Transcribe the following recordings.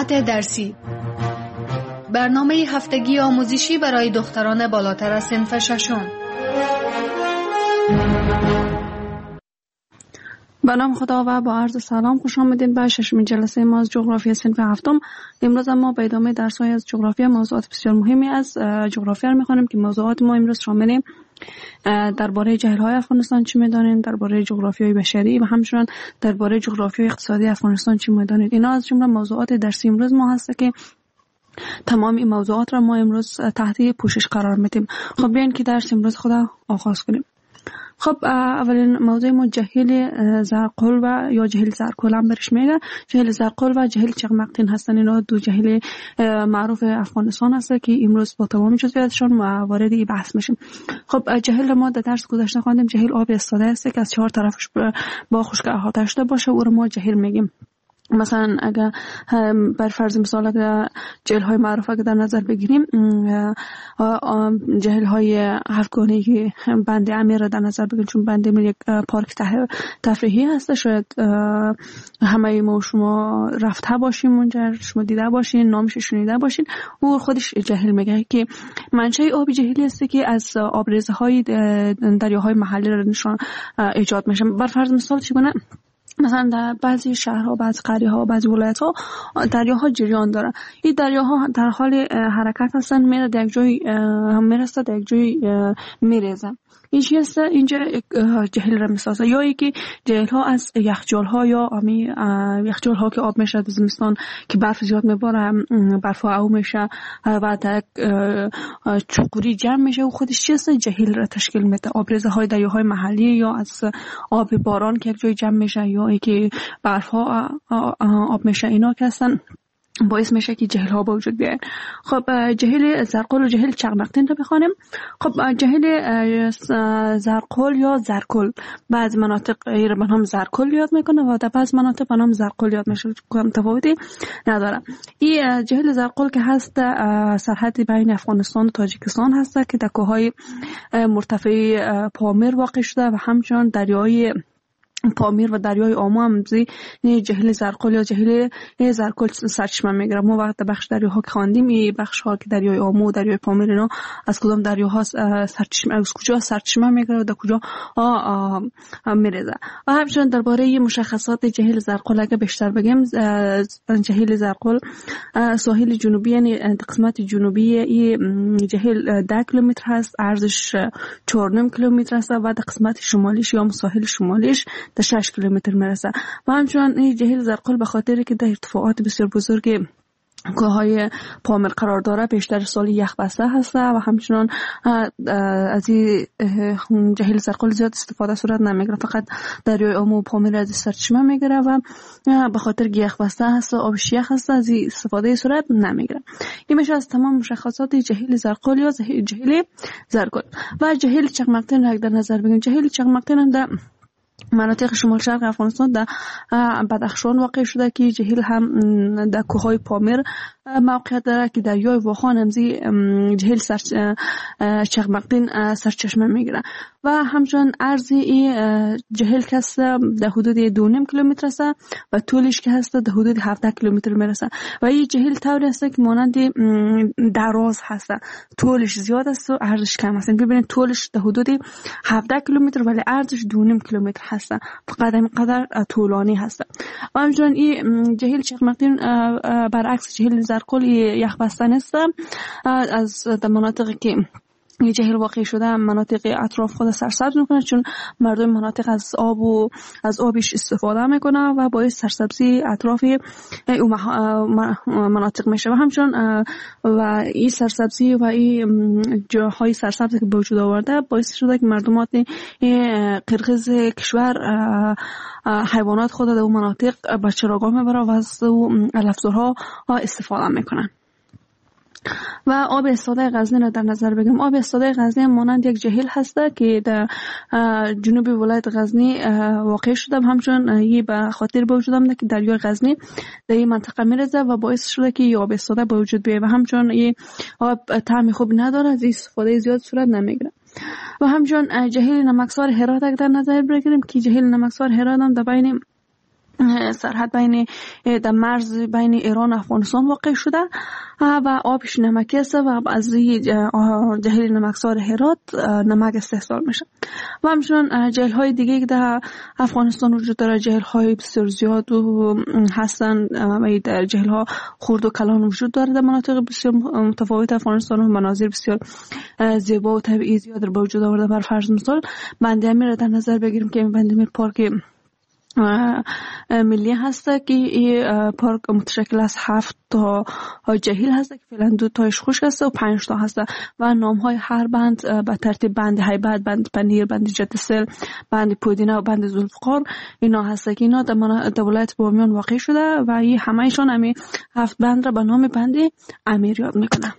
موضوعات درسی، برنامه هفتگی آموزشی برای دختران بالاتر از صنف ششم. به نام خدا و با عرض سلام خوش آمدید به ششمین جلسه ما از جغرافی صنف هفتم. امروز ما به ادامه درس‌های از جغرافی موضوعات بسیار مهمی از جغرافیا رو می‌خوانیم که موضوعات ما امروز شامل درباره جهل‌های افغانستان چی می‌دانید، درباره جغرافیای بشری و همچنین درباره جغرافیای اقتصادی افغانستان چی می‌دانید. اینا از جمله موضوعات درسی امروز ما هست که تمام این موضوعات را ما امروز تحت پوشش قرار میدیم. خب بیاین که درس امروز خدا آغاز کنیم. خب اولین موضوع ما جهل زرقل و یا جهل زرکل هم برش میگه. جهل زرقل و جهل چغمقتین هستن. اینا دو جهل معروف افغانستان هست که امروز با تمام جزئیاتشون وارد این بحث میشیم. خب جهل ما در درس گذشته خواندیم جهل آب استاده است که از چهار طرفش با خشک احاطه شده باشه، او رو ما جهل میگیم. مثلا اگر بر فرض مثال اگر جهل های معروف اگر در نظر بگیریم، جهل های هفتگانه که بند امیر را در نظر بگیریم، چون بند امیر یک پارک تفریحی هست، شاید همه ما شما رفته باشیم اونجا، شما دیده باشین، نامش شنیده باشین. او خودش جهل میگه که منشأ آب جهلی است که از آبریزه های دریاهای محلی را نشان ایجاد میشه. بر فرض مثال چگونه مثلا در بعضی شهرها، بعضی قریه‌ها، بعضی ولایت‌ها دریاها جریان داره. این دریاها در حال حرکت هستن، میره در یک جای میرسه، در یک جای میریزه. این چی هست؟ اینجا جهل را میسازه. یا اینکه جهل‌ها از یخچال‌ها یا یخچال‌ها که آب میشه در زمستان که برف زیاد میباره، برف او میشه و در چقوری جمع میشه و خودش چی هست؟ جهل را تشکیل میده. آبریزه‌های دریاهای محلی یا از آب باران که یک جای جمع میشه یا اینکه برف‌ها آب میشه، اینا که هستن باعث میشه که جهل ها به وجود بیاین. خب جهل زرقل و جهل چغمقتین رو بخوانیم. خب جهل زرقل یا زرکل بعض مناطق را به نام زرکل یاد میکنه و در بعض مناطق به نام زرقل یاد میشه، تفاوتی نداره. این جهل زرقل که هست سرحد بین افغانستان و تاجیکستان هست که در کوههای مرتفع پامیر واقع شده و همچنین دریای پامیر و دریای آمو هم جهل زرقل یا جهل زرکل سرچشمه میگیره. ما وقت بخش دریاها که خواندیم، این بخش ها که دریای آمو و دریای پامیر اینا از کدام دریاها سرچشمه، از کجا سرچشمه میگیره و در کجا میریزه. و همچنین درباره مشخصات جهل زرقل اگه بیشتر بگیم، جهل زرقل ساحل جنوبی یعنی قسمت جنوبی این جهل 10 کیلومتر هست، عرضش 4.5 کیلومتر است و در قسمت شمالیش یا ساحل شمالیش در 6 کیلومتر میرسه. و همچنین این جهل زرقل به خاطر که در ارتفاعات بسیار بزرگ کوههای پامیر قرار داره بیشتر سال یخ بسته هست و همچنین از این جهل زرقل زیاد استفاده صورت نمیگیره، فقط دریای آمو و پامیر از سرچشمه میگیره و به خاطر که یخ بسته هست و آبش یخ هست از این استفاده صورت نمیگیره. این میشه از تمام مشخصات جهل زرقل یا جهل زرکل. و جهل چغمقتین را در نظر بگیریم. جهل چغمقتین هم در مناطق شمال شرق افغانستان در بدخشان واقع شده که جهل هم در کوههای پامیر موقعیت داره که دریای واخان همزی جهل چغمقتین سرچشمه میگیره. و همچنین عرض این جهل که هست در حدود 2.5 کیلومتر است و طولش که هست در حدود 17 کیلومتر میرسه. و این جهل طوری است که مانند دراز هست، طولش زیاد است و عرضش کم است. ببینید طولش در حدود 17 کیلومتر ولی عرضش 2.5 کیلومتر هست، فقط اینقدر طولانی هست. و همچنین این جهل چغمقتین برعکس جهل زرکل یخ بسته نیست. از در مناطقی که این جهل واقع شده مناطق اطراف خود سرسبز میکنه، چون مردم مناطق از آب و از آبش استفاده میکنه و باعث سرسبزی اطراف مناطق میشه. و همچنین و این سرسبزی و این جاهای سرسبزی که به وجود آورده باعث شده که مردمات قرقیز کشور حیوانات خود در اون مناطق به چراگاه میبره و از علفزارها استفاده میکنن. و آب استاده غزنی را در نظر بگیریم. آب استاده غزنی مانند یک جهل هسته که در جنوب ولایت غزنی واقع شده، همچنین یه به خاطر به وجود آمده که دریای غزنی در این منطقه میرزه و باعث شده که آب استاده به وجود بیاید و همچنین این آب طعم خوب نداره، از استفاده زیاد صورت نمیگیره. و همچنین جهل نمکسار هرات در نظر بگیریم که جهل نمکسار هرات هم در بین سرحد بین در مرز بین ایران و افغانستان واقع شده و آبش نمکی است و از جهیل نمکسار هرات نمک استحصال میشه. و همچنان جهیل های دیگه که در افغانستان وجود داره، جهیل های بسیار زیاد و هستن و در جهیل ها خرد و کلان وجود داره در مناطق بسیار متفاوت افغانستان و مناظر بسیار زیبا و طبیعی زیاد رو به وجود آورده. بر فرض مثال بند امیر را در نظر بگیریم که بند امیر پارک ملی هسته که این پارک متشکل از 7 تا جهیل هسته که فعلا 2 تایش خشک هسته و 5 تا هسته و نام های هر بند به ترتیب بند هیبت، بند پنیر، بند جدسل، بند پودینه و بند ذوالفقار اینا هسته که اینا در ولایت بامیان واقع شده و این همهشان همی 7 بند را به نام بند امیر یاد میکنه.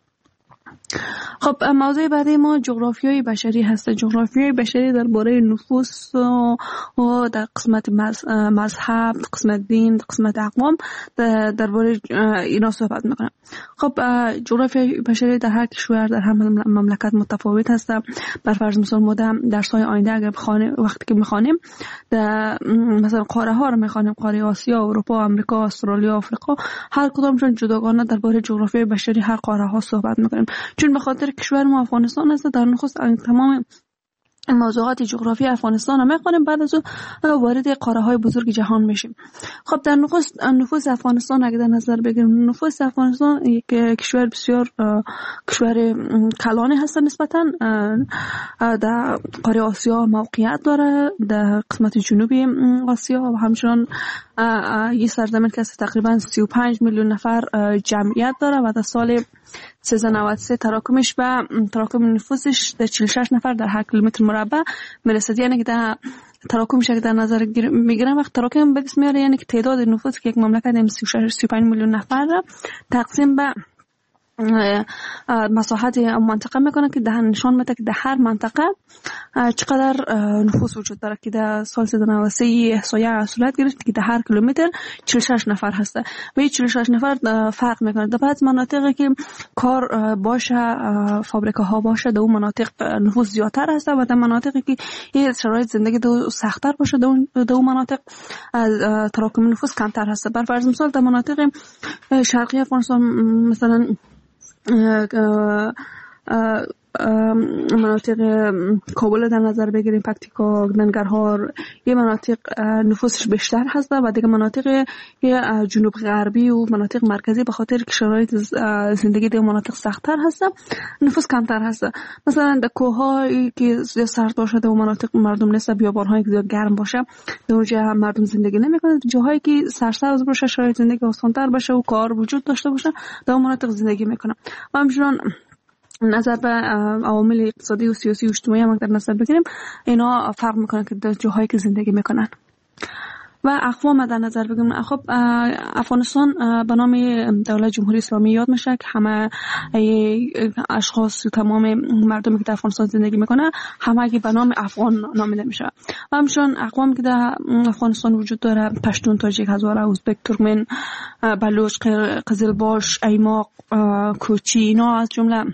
خب موضوع بعدی ما جغرافیای بشری هست. جغرافیای بشری درباره نفوس و در قسمت مذهب، قسمت دین، قسمت اقوام درباره اینا صحبت میکنم. خب جغرافیای بشری در هر کشور در هر مملکت متفاوت هست. بر فرض مثال ما در درس‌های آینده اگر وقتی که میخوانیم مثلا قاره ها رو میخوانیم، قاره آسیا، اروپا، آمریکا، استرالیا، آفریقا، هر کدامشون جداگانه درباره جغرافیای بشری هر قاره ها صحبت میکنیم. چون به خاطر کشور ما افغانستان هست در نخست تمام موضوعات جغرافی افغانستان رو میخونیم، بعد از اون وارد قاره های بزرگ جهان میشیم. خب در نخست نفوس افغانستان اگه در نظر بگیریم، نفوس افغانستان یک کشور بسیار کشور کلانی هست نسبتا. در قاره آسیا موقعیت داره، در قسمت جنوبی آسیا و همچنان یه سرزمین که تقریبا 35 میلیون نفر جمعیت داره و در سال 1393 تراکم نفوسش در 46 نفر در 8 کیلومتر مربع میرسد. یعنی که در تراکمش که در نظر میگیرن وقت تراکم به دست میاره، یعنی که تعداد نفوس که یک مملکت 35 میلیون نفر را تقسیم به مساحت منطقه میکنه که ده نشان میده که در هر منطقه چقدر نفوس وجود داره که در سال 1393 احصایه صورت گرفت که در هر کیلومتر 46 نفر هسته و این 46 نفر فرق میکنه. در بعض مناطقی که کار باشه، فابریکه ها باشه، در اون مناطق نفوس زیادتر هسته و در مناطقی که این شرایط زندگی سخت‌تر باشه در اون مناطق تراکم نفوس کمتر هسته. بر فرض مثال در مناطق شرقی افغانستان مثلا مناطق کابل در نظر بگیریم، پکتیکا، ننگرهار، یه مناطق نفوسش بیشتر هست و دیگه مناطق جنوب غربی و مناطق مرکزی به خاطر که شرایط زندگی در مناطق سخت‌تر هست نفوس کمتر هست. مثلا در کوه‌هایی که سرد باشه در مناطق مردم نیست، بیابان‌هایی که زیاد گرم باشه در اونجا مردم زندگی نمی‌کنن. جاهایی که سرسبز باشه، شرایط زندگی آسان‌تر باشه و کار وجود داشته باشه در مناطق زندگی می‌کنن. و همچنین نظر به عوامل اقتصادی و سیاسی و اجتماعی هم در نظر بگیریم، اینا فرق میکنن که در جاهایی که زندگی میکنن. و اقوام در نظر بگیریم، خب افغانستان به نام دولت جمهوری اسلامی یاد میشه که همه اشخاص و تمام مردمی که در افغانستان زندگی میکنه همه به نام افغان نامیده میشه. و همچنین اقوام که در افغانستان وجود داره، پشتون، تاجیک، هزاره، ازبک، ترکمن، بلوچ، قزلباش، ایماق، کوچی، اینا از جمله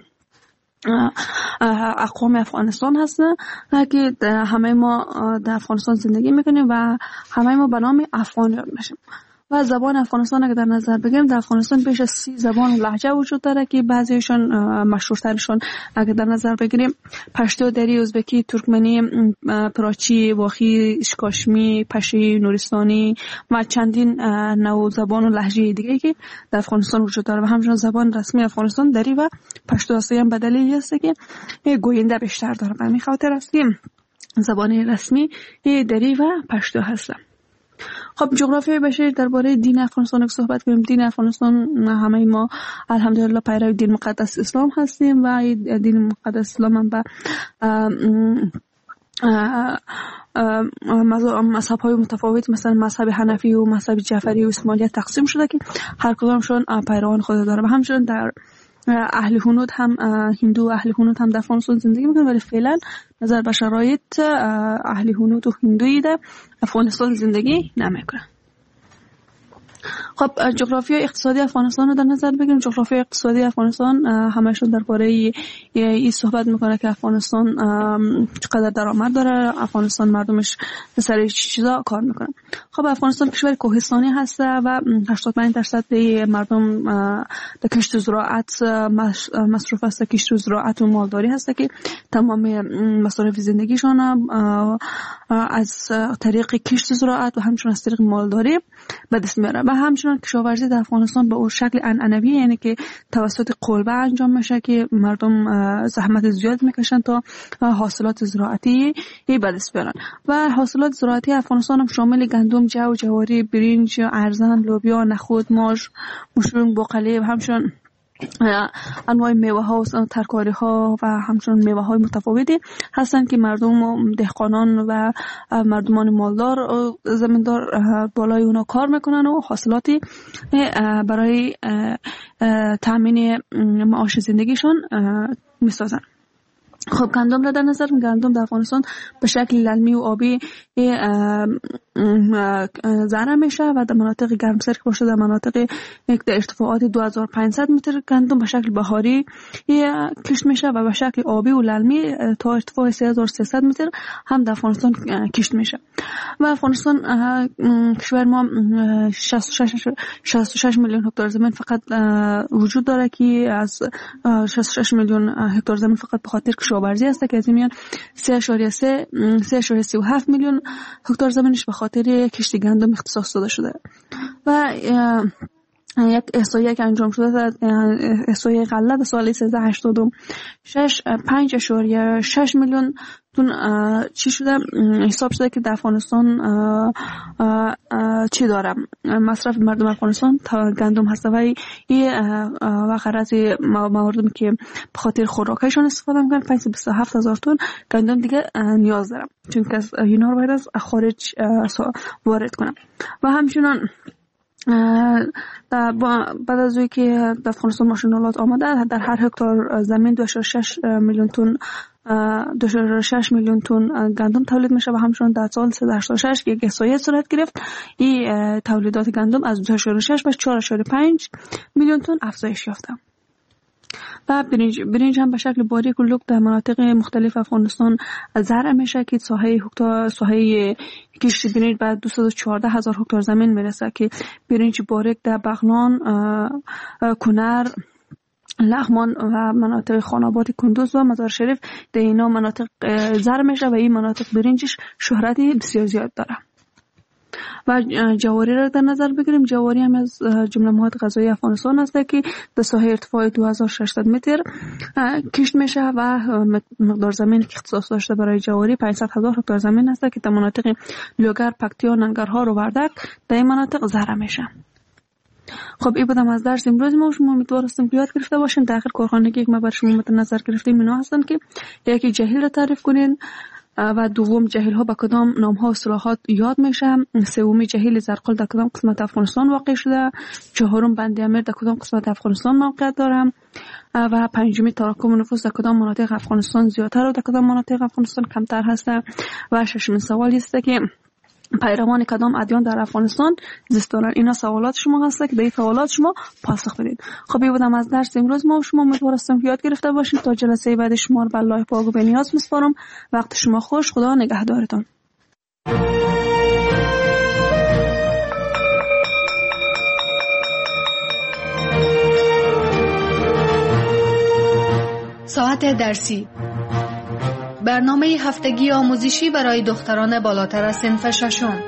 اقوام افغانستان هستن که همه ما در افغانستان زندگی میکنیم و همه ما به نام افغان یاد میشیم. و زبان افغانستان اگه در نظر بگیریم، در افغانستان بیش از 30 زبان و لهجه وجود داره که بعضیشون مشهورترشون اگه در نظر بگیریم پشتو، دری، ازبکی، ترکمنی، پراچی، واخی، اشکاشمی، پشی، نورستانی و چندین نوع زبان و لهجه دیگه که در افغانستان وجود داره. و همچنین زبان رسمی افغانستان دری و پشتو است. هم به دلیلی است که گوینده بیشتر داره. به همین خاطر است که زبان رسمی دری و پشتو هست. خب جغرافیای بشری درباره دین افغانستان صحبت کنیم. دین افغانستان همه ما الحمدلله پیرو دین مقدس اسلام هستیم و دین مقدس اسلام هم به مذهب های متفاوت مثلا مذهب حنفی و مذهب جعفری و اسماعیلیت تقسیم شده که هر کدامشون پیروان خود داره. و همچنین در اهل هنود هم هندو و اهل هنود هم در افغانستان زندگی میکنن، ولی فعلا نظر به شرایط اهل هنود و هندویی در افغانستان زندگی نمیکنن. خب جغرافیای اقتصادی افغانستان رو در نظر بگیریم. جغرافیای اقتصادی افغانستان همشون درباره این صحبت میکنه که افغانستان چقدر درآمد داره، افغانستان مردمش سر چیزا کار میکنن. خب افغانستان کشور کوهستانی هست و 85% مردم در کشت زراعت مصروف است. کشت زراعت و مالداری هست که تمام مصارف زندگیشان از طریق کشت زراعت و همچنین از طریق مالداری به دست میاره. و همچنین کشاورزی در افغانستان به اون شکل عنعنوی، یعنی که توسط قلبه انجام میشه که مردم زحمت زیاد میکشن تا حاصلات زراعتی به دست بیارن. و حاصلات زراعتی افغانستان هم شامل گندم، جو، جواری، برنج، ارزن، لوبیا، نخود، ماش، مشروم، بقالی و همچنین انواع میوه ها و ترکاری ها و همچنین میوه های متفاوتی هستند که مردم دهقانان و مردمان مالدار زمیندار بالای اونا کار میکنن و حاصلاتی برای تامین معاش زندگیشون میسازن. خب گندم را در نظر گندم در افغانستان به شکل للمی و آبی زرع میشه و در مناطق گرمسیر که باشه در مناطق در ارتفاعات 2500 متر گندم به شکل بهاری کشت میشه و به شکل آبی و للمی تا ارتفاع 3300 متر هم در افغانستان کشت میشه. و افغانستان کشور ما 66 میلیون هکتار زمین فقط وجود داره که از 66 میلیون هکتار زمین فقط به خاطر کشاورزی است که از این میان 3.37 میلیون هکتار زمینش به خاطر کشت گندم اختصاص داده شده. و یک احصایه که انجام شده، احصایه غله سال 1386 5.6 میلیون تن چی شده حساب شده که در افغانستان چی داره مصرف مردم افغانستان تا گندم هست و و غرض مردم که به خاطر خوراکشون استفاده میکنن 527,000 تن گندم دیگه نیاز دارم، چون که اینا رو باید از خارج وارد کنم. و همچنین بعد از که در افغانستان ماشینالات آمده، در هر هکتار زمین 2.6 میلیون تن 2.6 میلیون تن گندم تولید میشه و همچنین در سال 386 که یک احصایه صورت گرفت این تولیدات گندم از 2.6 به 4.5 میلیون تن افزایش یافته. و برنج هم به شکل باریک و لوک در مناطق مختلف افغانستان زرع میشه که ساحه کشت برنج به 214,000 هکتار زمین میرسه که برنج باریک در بغلان، کنر، لغمان و مناطق خاناباد کندوز و مزار شریف در اینا مناطق زرع میشه و این مناطق برنجش شهرتی بسیار زیاد داره. و جواری را در نظر بگیریم. جواری هم از جمله مواد غذایی افغانستان است که در ساحه ارتفاع 2600 متر کشت میشه و مقدار زمین که اختصاص داشته برای جواری 500,000 هکتار زمین است که در مناطق لوگر، پکتیا، ننگرهار و وردک در این مناطق زرع میشه. خب این بودم از درس امروز ما. شما امیدوار هستم که یاد گرفته باشین. در آخر کارخانه که ما بر شما مد نظر گرفتیم اینا هستن که یکی جهیل را تعریف کنین و دوم جهیل ها با کدام نام ها و اصطلاحات یاد میشه، سومی جهیل زرقل در کدام قسمت افغانستان واقع شده، چهارم بند امیر در کدام قسمت افغانستان موقعیت داره و پنجمی تراکم نفوس در کدام مناطق افغانستان زیادتر و در کدام مناطق افغانستان کمتر هسته و ششمین سوال است که پیروان کدام ادیان در افغانستان زیست دارن. اینا سوالات شما هست که به این سوالات شما پاسخ بدید. خب این بودم از درس امروز ما. شما امیدوار هستم که یاد گرفته باشید. تا جلسه بعد شما رو به الله پاک و بنیاز میسپارم. وقت شما خوش. خدا نگهدارتون. ساعت درسی، برنامه هفتگی آموزشی برای دختران بالاتر از صنف ششم.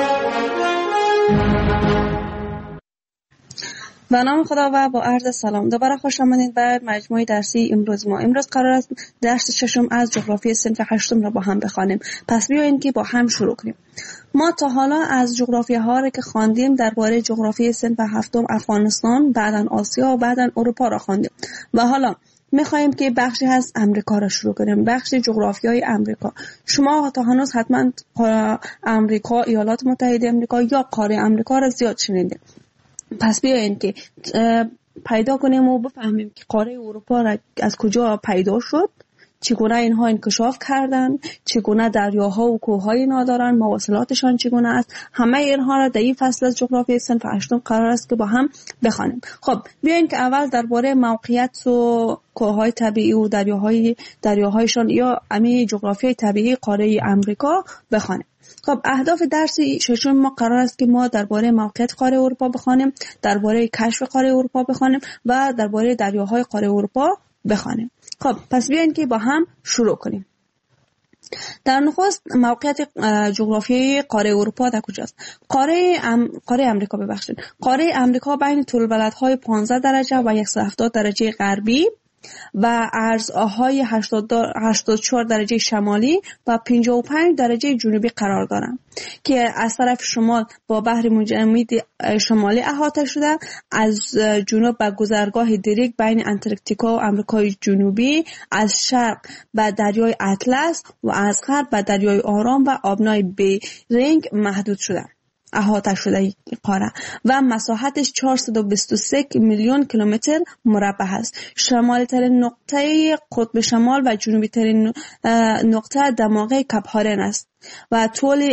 به نام خدا و با عرض سلام دوباره خوش آمدید به مجموعه درسی امروز ما. امروز قرار است درس ششم از جغرافی صنف هشتم را با هم بخوانیم. پس بیایید که با هم شروع کنیم. ما تا حالا از جغرافیه ها را که خواندیم درباره جغرافی صنف هفتم افغانستان، بعداً آسیا و بعداً اروپا را خواندیم و حالا میخوایم که بخشی از امریکا را شروع کنیم، بخش جغرافیای امریکا. شما تا هنوز حتما امریکا، ایالات متحده امریکا یا قاره امریکا را زیاد شنیدید. پس بیایید که پیدا کنیم و بفهمیم که قاره اروپا را از کجا پیدا شد، چگونه اینها انکشاف کردن، چگونه دریاها و کوههای اینا دارن، مواصلاتشان چگونه است. همه اینها را در این فصل از جغرافیای صنف هشتم قرار است که با هم بخوانیم. خب بیاین که اول درباره موقعیت و کوههای طبیعی و دریاهایشان یا امی جغرافیای طبیعی قاره امریکا بخوانیم. خب اهداف درس ششم ما قرار است که ما درباره موقعیت قاره اروپا بخوانیم، درباره کشف قاره اروپا بخوانیم و درباره دریاهای قاره اروپا بخوانیم. خب پس بیاین که با هم شروع کنیم. در نخست موقعیت جغرافیایی قاره اروپا در کجاست؟ قاره امریکا ببخشید. قاره امریکا بین طول‌البلدهای 15 درجه و 170 درجه غربی و عرضهای 84 درجه شمالی و 55 درجه جنوبی قرار دارند که از طرف شمال با بحر متجمد شمالی احاطه شده، از جنوب به گذرگاه دریک بین انتارکتیکا و آمریکای جنوبی، از شرق به دریای اطلس و از غرب به دریای آرام و آبنای بیرینگ محدود شده. احاطه شده قاره و مساحتش 423 میلیون کیلومتر مربع است. شمالی ترین نقطه قطب شمال و جنوبی ترین نقطه دماغه کپ هارن است و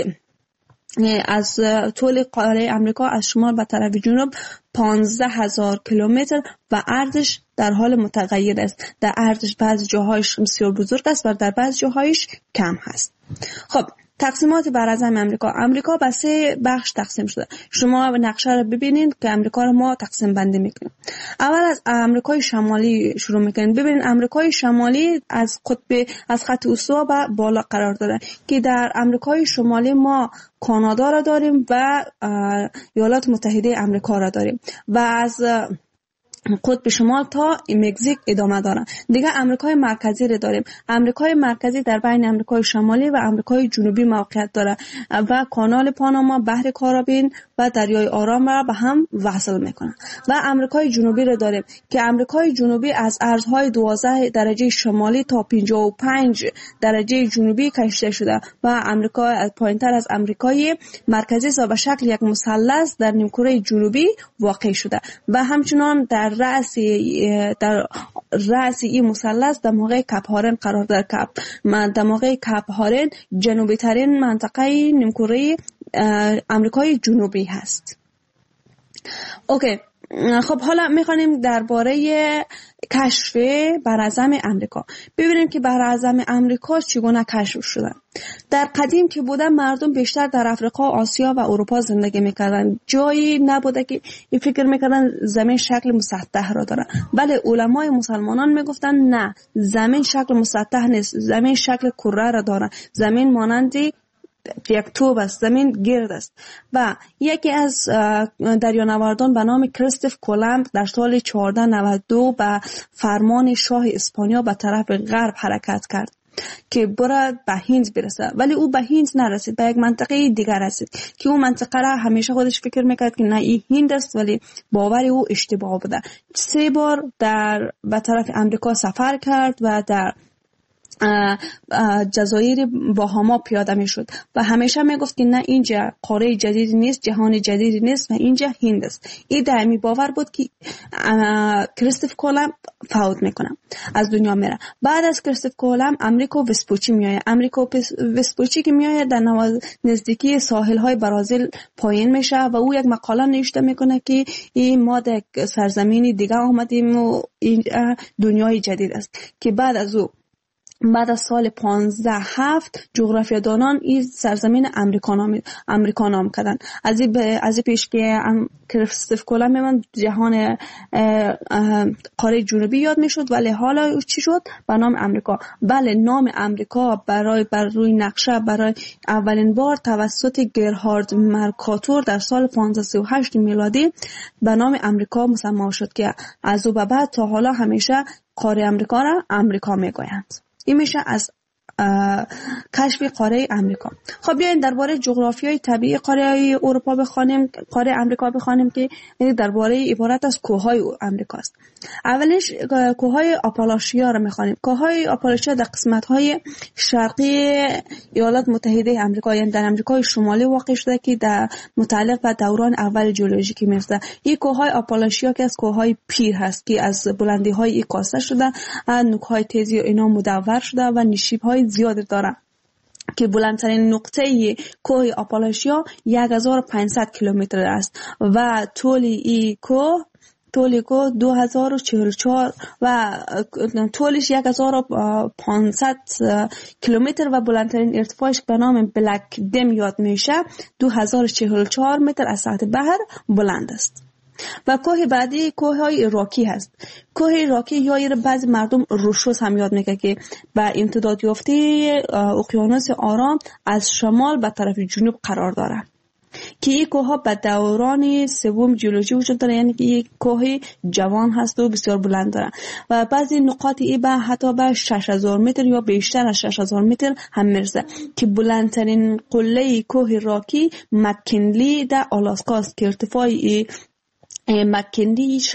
طول قاره امریکا از شمال به طرف جنوب 15,000 کیلومتر و عرضش در حال متغیر است. در عرضش بعضی جاهایش بسیار بزرگ است و در بعضی جاهایش کم هست. خب تقسیمات براعظم امریکا به 3 بخش تقسیم شده. شما نقشه رو ببینید که امریکا رو ما تقسیم بندی میکنیم. اول از امریکای شمالی شروع میکنیم. ببینید امریکای شمالی از خط استوا به بالا قرار داره که در امریکای شمالی ما کانادا را داریم و ایالات متحده امریکا را داریم و از قطب شمال تا مکزیک ادامه دارن. دیگه امریکای مرکزی رو داریم. امریکای مرکزی در بین امریکای شمالی و امریکای جنوبی موقعیت داره و کانال پاناما، بحر کارائیب و دریای آرام را به هم وصل میکنه. و امریکای جنوبی رو داریم که امریکای جنوبی از ارزهای 12 درجه شمالی تا 55 درجه جنوبی کشیده شده و امریکا پایینتر از امریکای مرکزی و به شکل یک مثلث در نیمکره جنوبی واقع شده و همچنان در رأس این مثلث دماغه کپ هارن قرار دارد. دماغه کپ هارن جنوبی ترین منطقه نیمکره امریکای جنوبی هست. اوکی. خب حالا میخوانیم درباره کشف براعظم امریکا. ببینیم که براعظم امریکا چگونه کشف شده. در قدیم که بوده مردم بیشتر در افریقا، آسیا و اروپا زندگی میکردن. جایی نبوده که این فکر میکردن زمین شکل مسطح را داره. بله علمای مسلمانان میگفتن نه، زمین شکل مسطح نیست، زمین شکل کره را داره. زمین مانندی یک توپ است، زمین گرد است. و یکی از دریانوردان به نام کریستوف کولومب در سال 1492 به فرمان شاه اسپانیا به طرف غرب حرکت کرد که برد به هند برسه، ولی او به هند نرسید، به یک منطقه دیگر رسید که اون منطقه را همیشه خودش فکر میکرد که نه این هند است، ولی باور او اشتباه بوده. 3 بار به طرف امریکا سفر کرد و در جزایر باهاما پیاده می شد و همیشه می گفت که نه اینجا قاره جدید نیست، جهان جدید نیست و اینجا هند است. این دائمی باور بود که کریستوف کولومب فوت میکنه، از دنیا میره. بعد از کریستوف کولومب امریکو وسپوچی میآید. امریکو وسپوچی که میآید در نزدیکی ساحل های برازیل پایین میشه و او یک مقاله نوشته میکنه که این ما در سرزمینی دیگه آمدیم و این دنیای جدید است. که بعد از سال 1507 جغرافیادانان این سرزمین امریکا نام کردن. از پیش که کریستوف کولومب من جهان قاره جنوبی یاد میشد، ولی حالا چی شد؟ به نام امریکا. بله نام امریکا بر روی نقشه برای اولین بار توسط گرهارد مرکاتور در سال 1538 میلادی به نام امریکا مسمى شد که از او به بعد تا حالا همیشه قاره امریکا را امریکا میگویند. این میشه از کشف قاره امریکا. خب بیاین درباره جغرافیای طبیعی قاره اروپا بخوانیم، قاره امریکا بخوانیم که درباره عبارت از کوههای امریکا است. اولش کوههای آپالاشیا را میخوانیم. کوههای آپالاشیا در قسمت‌های شرقی ایالات متحده آمریکا، یعنی در آمریکای شمالی واقع شده که در متعلق به دوران اول ژئولوژیکی میرسه. این کوههای آپالاشیا که از کوههای پیر هست که از بلندی‌های کاسته شده، نوک‌های تیزی و اینا مدور شده و نشیب‌های زیادی داره که بلندترین نقطه کوه آپالاشیا 1500 کیلومتر است و طول این کوه 2044 و طولش 1500 کیلومتر و بلندترین ارتفاعش به نام بلک دم یاد میشه 2044 متر از سطح بحر بلند است. و کوه بعدی کوههای راکی هست. کوه راکی یا بعضی مردم روشوس هم یاد میگه که به امتداد یافته اقیانوس آرام از شمال به طرف جنوب قرار داره که این کوه ها به دوران سوم ژئولوژی وجود داره، یعنی که یک کوه جوان هست و بسیار بلند داره و بعضی نقاط ای به حتی به 6000 متر یا بیشتر از 6000 متر هم میرسه که بلندترین قله کوه راکی مکنلی در آلاسکا است که ارتفاع مکنلی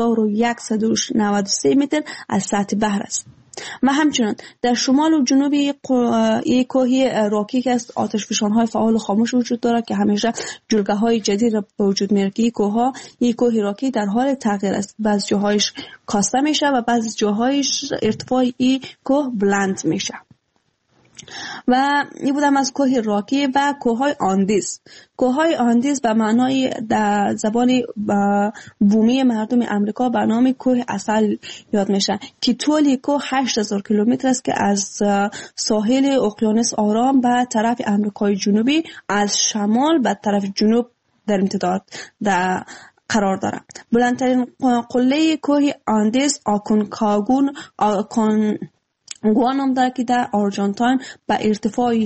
6193 متر از سطح بحر است. و همچنین در شمال و جنوب یک کوه راکی که است آتشفشان‌های فعال و خاموش وجود داره که همیشه جلگه‌های جدید را به وجود میاره که یک کوه راکی در حال تغییر است. بعضی جاهایش کاسته میشه و بعضی جاهایش ارتفاع این کوه بلند میشه. و این بودم از کوه راکی و کوههای آندیز. کوههای آندیز به معنای در زبان بومی مردم امریکا به نام کوه عسل یاد میشه که طول کوه 8000 کیلومتر است که از ساحل اقیانوس آرام به طرف امریکای جنوبی از شمال به طرف جنوب در امتداد در قرار داره. بلندترین قله کوه آندیز گوانام داره که در آرژانتین به ارتفاع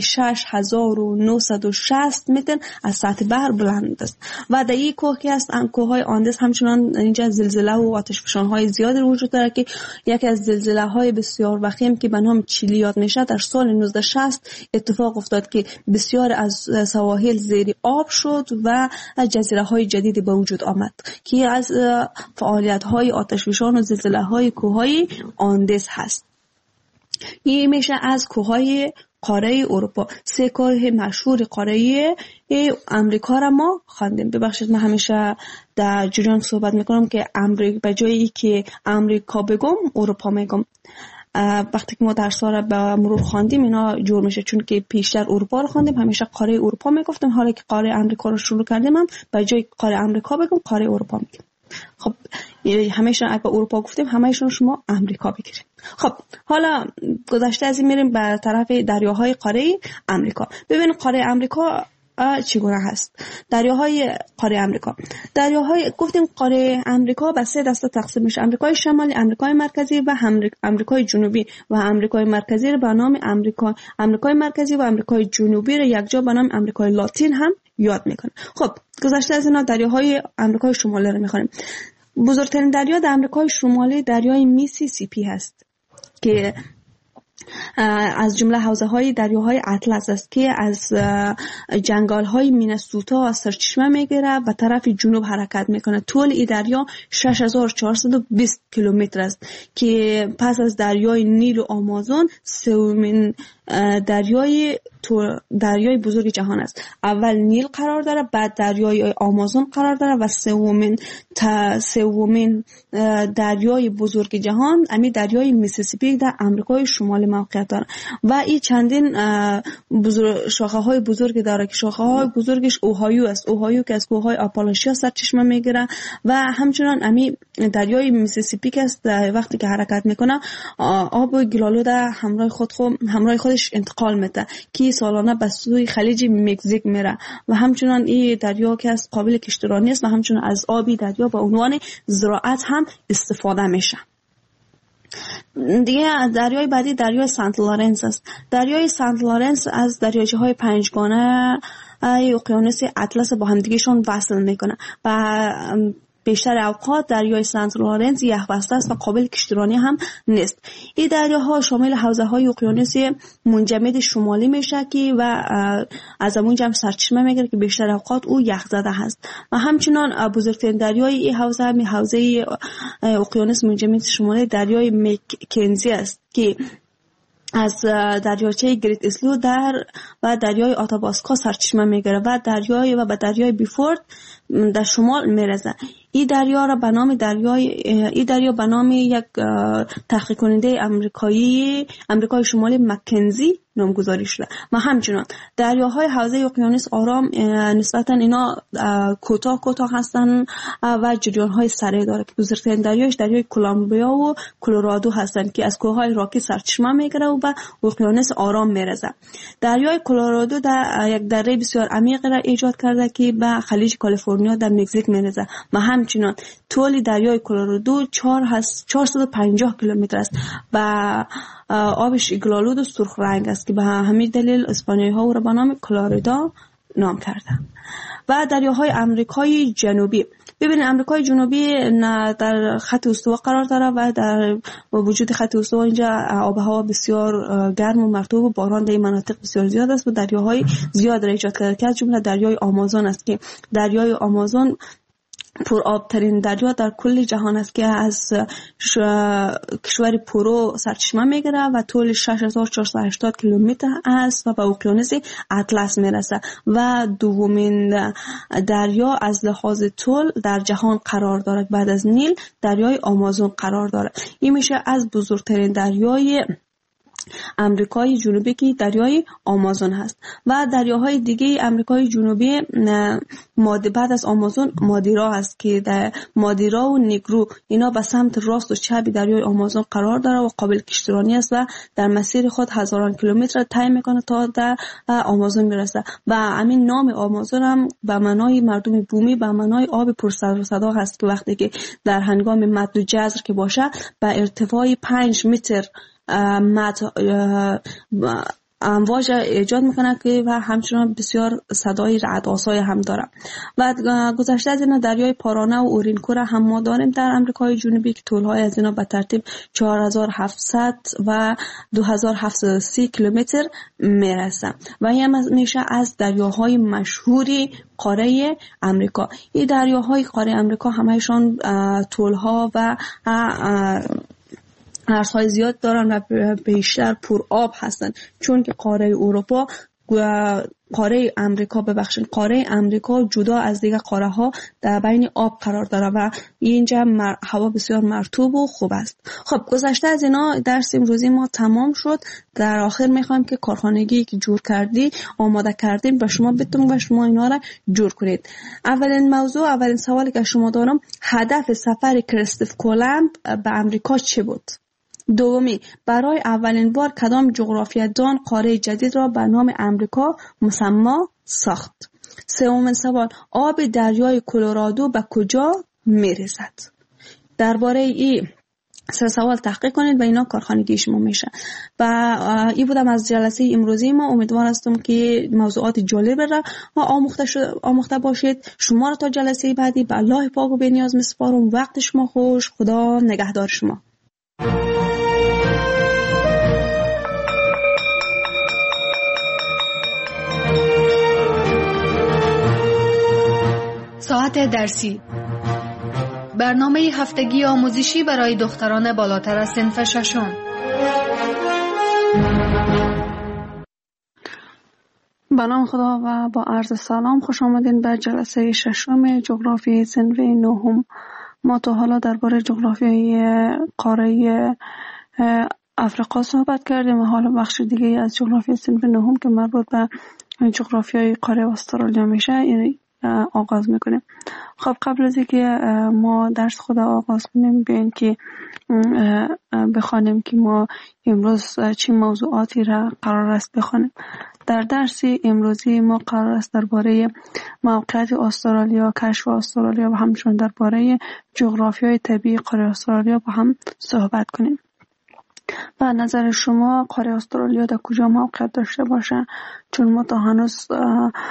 6960 متر از سطح بحر بلند است و در این کوه که است کوههای آندیز همچنان اینجا زلزله و آتشفشان‌های زیادی وجود داره که یکی از زلزله‌های بسیار وخیم که به نام چیلی یاد میشه در سال 1960 اتفاق افتاد که بسیار از سواحل زیر آب شد و جزیره‌های جدیدی به وجود آمد که از فعالیت‌های آتشفشان و زلزله‌های کوههای آندیز هست. این میشه از کوههای قاره اروپا. 3 کوه مشهور قاره امریکا را ما خواندیم. ببخشید من همیشه در جریان صحبت میکنم که به جایی که امریکا بگم اروپا میگم. وقتی که ما درس را به مرور خواندیم اینا جور میشه، چون که پیشتر اروپا رو خواندیم همیشه قاره اروپا میگفتیم، حالا که قاره امریکا رو شروع کردیم هم به جای قاره امریکا بگم قاره اروپا میگیم. خب همیشه اگه اروپا گفتیم همه‌شون شما امریکا بگیرید. خب حالا گذشته از این میریم به طرف دریاهای قاره امریکا. ببینید قاره امریکا چگونه هست. دریاهای قاره امریکا، گفتیم قاره امریکا به 3 دسته تقسیم میشه: امریکای شمالی، امریکای مرکزی و امریکای جنوبی. و امریکای مرکزی رو به نام امریکای مرکزی و امریکای جنوبی رو یکجا به نام امریکای لاتین هم یاد میکنه. خب گذشته از اینا دریاهای امریکای شمالی رو میخونیم. بزرگترین دریا در امریکای شمالی دریای میسیسیپی هست که از جمله حوزه‌های دریاهای اطلس است که از جنگل‌های مینسوتا سرچشمه میگیره و طرف جنوب حرکت میکنه. طول این دریا 6420 کیلومتر است که پس از دریای نیل و آمازون سومین دریای بزرگ جهان است. اول نیل قرار داره، بعد دریای آمازون قرار داره و سومین دریای بزرگ جهان امی دریای میسیسیپی در امریکای شمالی موقعیت داره و این چندین شاخه‌های بزرگ داره که شاخه‌های بزرگش اوهایو است. اوهایو که از کوههای آپالاشیا سرچشمه میگیره و همچنان امی دریای میسیسیپی که است وقتی که حرکت میکنه آب گلالود همراه خودش انتقال میده که سالانه به سوی خلیج مکزیک میره و همچنان این دریا که از قابل کشتیرانی است و همچنان از آبی دریا به عنوان زراعت هم استفاده میشه. دیگه دریای بعدی دریای سنت لارنس است. دریای سنت لارنس از دریاچه‌های 5گانه اقیانوس اطلس با همدیگهشون وصل میکنه و بیشتر اوقات دریای سنت لارنس یخبسته است و قابل کشتیرانی هم نیست. این دریاها شامل حوزه‌های اقیانوس منجمد شمالی میشه که و از اونجا هم سرچشمه میگیره که بیشتر اوقات او یخزده هست و همچنان بزرگترین دریای این حوزه هم حوزه اقیانوس منجمد شمالی دریای مکنزی است که از دریاچه گریت اسلو و دریای آتاباسکا سرچشمه میگیره و به دریای بیفورد در شمال میرسه. این دریا به نام یک تحقیق کننده آمریکای شمالی مکنزی نامگذاری شده. و همچنان دریاهای حوزه اقیانوس آرام نسبتا اینا کوتاه هستن و جریان‌های سریع داره که بزرگترین دریایش دریای کلمبیا و کلرادو هستن که از کوههای راکی سرچشمه میگیره و به اقیانوس آرام میرسه. دریای کلرادو در یک دره بسیار عمیق را ایجاد کرده که به خلیج کالیفرنیا در مکزیک میرسه و همچنان طول دریای کلرادو 450 کیلومتر است و آبش گلالود و سرخ رنگ است که به همین دلیل اسپانیایی ها او را به نام کلوریدا نام کردند. و دریاهای آمریکای جنوبی، ببینید آمریکای جنوبی در خط استوا قرار داره و در وجود خط استوا اینجا آب و هوا بسیار گرم و مرطوب و باران در این مناطق بسیار زیاد است و دریاهای زیاد را ایجاد کرده که از جمله دریای آمازون است که دریای آمازون پر آب ترین دریا در کل جهان است که از کشور پرو سرچشمه میگیره و طول 6480 کیلومتر است و به اقیانوس اطلس میرسه و دومین دریا از لحاظ طول در جهان قرار دارد. بعد از نیل دریای آمازون قرار دارد. این میشه از بزرگترین دریای امریکای جنوبی که دریای آمازون هست. و دریاهای دیگه امریکای جنوبی بعد از آمازون مادیرا هست که در مادیرا و نیگرو اینا به سمت راست و چپ دریای آمازون قرار داره و قابل کشتیرانی است و در مسیر خود هزاران کیلومتر طی میکنه تا در آمازون میرسه. و همین نام آمازون هم به معنای مردم بومی، به معنای آب پر سر و صدا هست که وقتی که در هنگام مد و جزر که باشه به ارتفاع 5 متر امواج ایجاد میکنه که و همچنان بسیار صدای رعدآسای هم داره. و گذشته از اینا دریای پارانه و اورینکو را هم ما داریم در امریکای جنوبی که طولهای از اینا به ترتیب 4700 و 2730 کیلومتر میرسه و این میشه از دریاهای مشهوری قاره امریکا. این دریاهای قاره امریکا همهشان طولها و عرضهای زیاد دارن و بیشتر پر آب هستن، چون که قاره امریکا جدا از دیگر قاره ها در بین آب قرار داره و اینجا هوا بسیار مرطوب و خوب است. خب گذشته از اینا درس امروزی ما تمام شد. در آخر میخوایم که کارخانگی که جور کردی آماده کردیم به شما بدیم و شما اینا را جور کنید. اولین سوالی که شما دارم، هدف سفر کریستوف کولومب به امریکا چه بود؟ دومی، برای اولین بار کدام جغرافیادان قاره جدید را به نام امریکا مسما ساخت؟ سومین سوال، آب دریای کلرادو به کجا میرسد؟ درباره این سه سوال تحقیق کنید و اینا کارخانگی شما میشه. و این بودم از جلسه امروزی ما. امیدوار هستم که موضوعات جالب را آموخته باشید. شما را تا جلسه بعدی به الله پاک و بی‌نیاز میسپارم. وقت شما خوش. خدا نگهدار شما. ساعت درسی، برنامه هفتگی آموزشی برای دختران بالاتر از صنف ششم. به نام خدا و با عرض سلام خوش آمدین به جلسه ششم جغرافیای صنف نهم. ما تا حالا درباره جغرافیای قاره افریقا صحبت کردیم و حالا بخش دیگه از جغرافیای صنف نهم که مربوط به جغرافیای قاره استرالیا میشه آغاز میکنیم. خب قبل از اینکه ما درس خود آغاز کنیم بیاین که بخوانیم که ما امروز چه موضوعاتی را قرار است بخوانیم. در درس امروزی ما قرار است درباره موقعیت استرالیا، کشف استرالیا و همچنین درباره جغرافیای طبیعی قاره استرالیا با هم صحبت کنیم. به نظر شما قاره استرالیا در کجا موقعیت داشته باشه؟ چون ما تا هنوز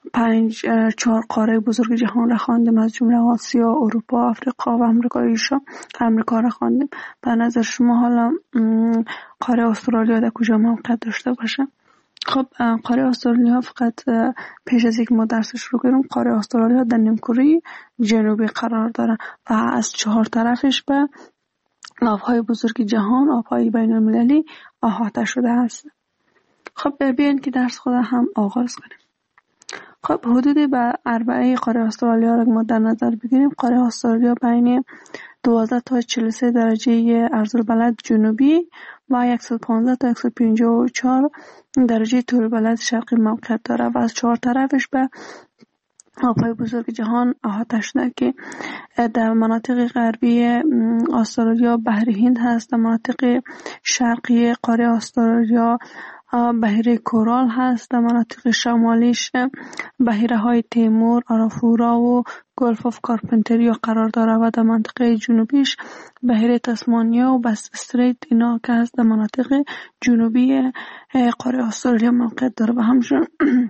چهار قاره بزرگ جهان را خواندیم، از جمله آسیا، اروپا، آفریقا و امریکا را خواندیم. به نظر شما حالا قاره استرالیا در کجا موقعیت داشته باشه؟ خب قاره استرالیا فقط پیش از اینکه ما درس شروع کنیم، قاره استرالیا در نیمکره جنوبی قرار داره و از چهار طرفش به آبهای بزرگ جهان، آبهای بین المللی احاطه شده است. خب بیاین که درس خود هم آغاز کنیم. خب حدود به اربعه قاره استرالیا را ما در نظر بگیریم. قاره استرالیا بین 12 تا 43 درجه عرض‌البلد جنوبی و 115 تا 154 درجه طول‌البلد شرقی موقعیت داره و از چهار طرفش به آبهای بزرگ جهان احاطه شده که در مناطق غربی استرالیا بحر هند هست، در مناطق شرقی قاره استرالیا بحیره کورال هست، در مناطق شمالیش بحیره های تیمور، آرافورا و گلف آف کارپنتریا قرار داره و در منطقه جنوبیش بحیره تسمانیا و بس استریت اینا که هست در مناطق جنوبی قاره استرالیا موقعیت داره و همچنین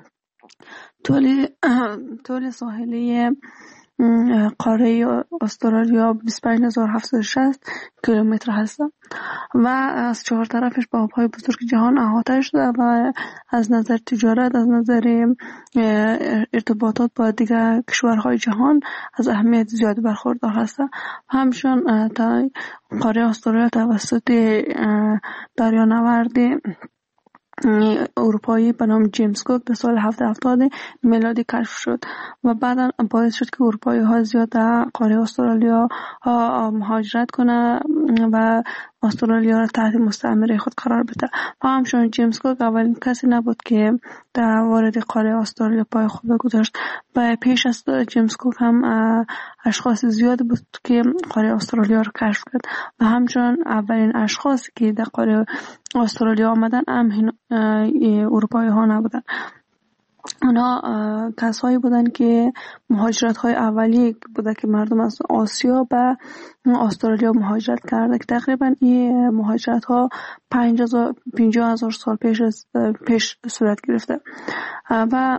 طول ساحلی قاره استرالیا 25760 کیلومتر هست و از چهار طرفش با آبهای بزرگ جهان احاطه شده و از نظر تجارت، از نظر ارتباطات با دیگر کشورهای جهان از اهمیت زیاد برخوردار هست. همچنین قاره استرالیا توسط دریانورد اروپایی به نام جیمز کوک در سال 770 میلادی کشف شد و بعدا باعث شد که اروپایی ها زیاد در قاره استرالیا مهاجرت کنه و استرالیا را تحت مستعمره خود قرار بده. و همچنین جیمز کوک اولین کسی نبود که در وارد قاره استرالیا پای خود گذاشت. و پیش از جیمز کوک هم اشخاص زیاد بود که قاره استرالیا را کشف کرد و همچنین اولین اشخاصی که در قاره استرالیا آمدن هم اروپایی ها نبودن. اونا کسایی بودن که مهاجرت های اولیه بوده که مردم از آسیا به استرالیا مهاجرت کرده که تقریبا این مهاجرت ها 50,000 سال پیش صورت گرفته و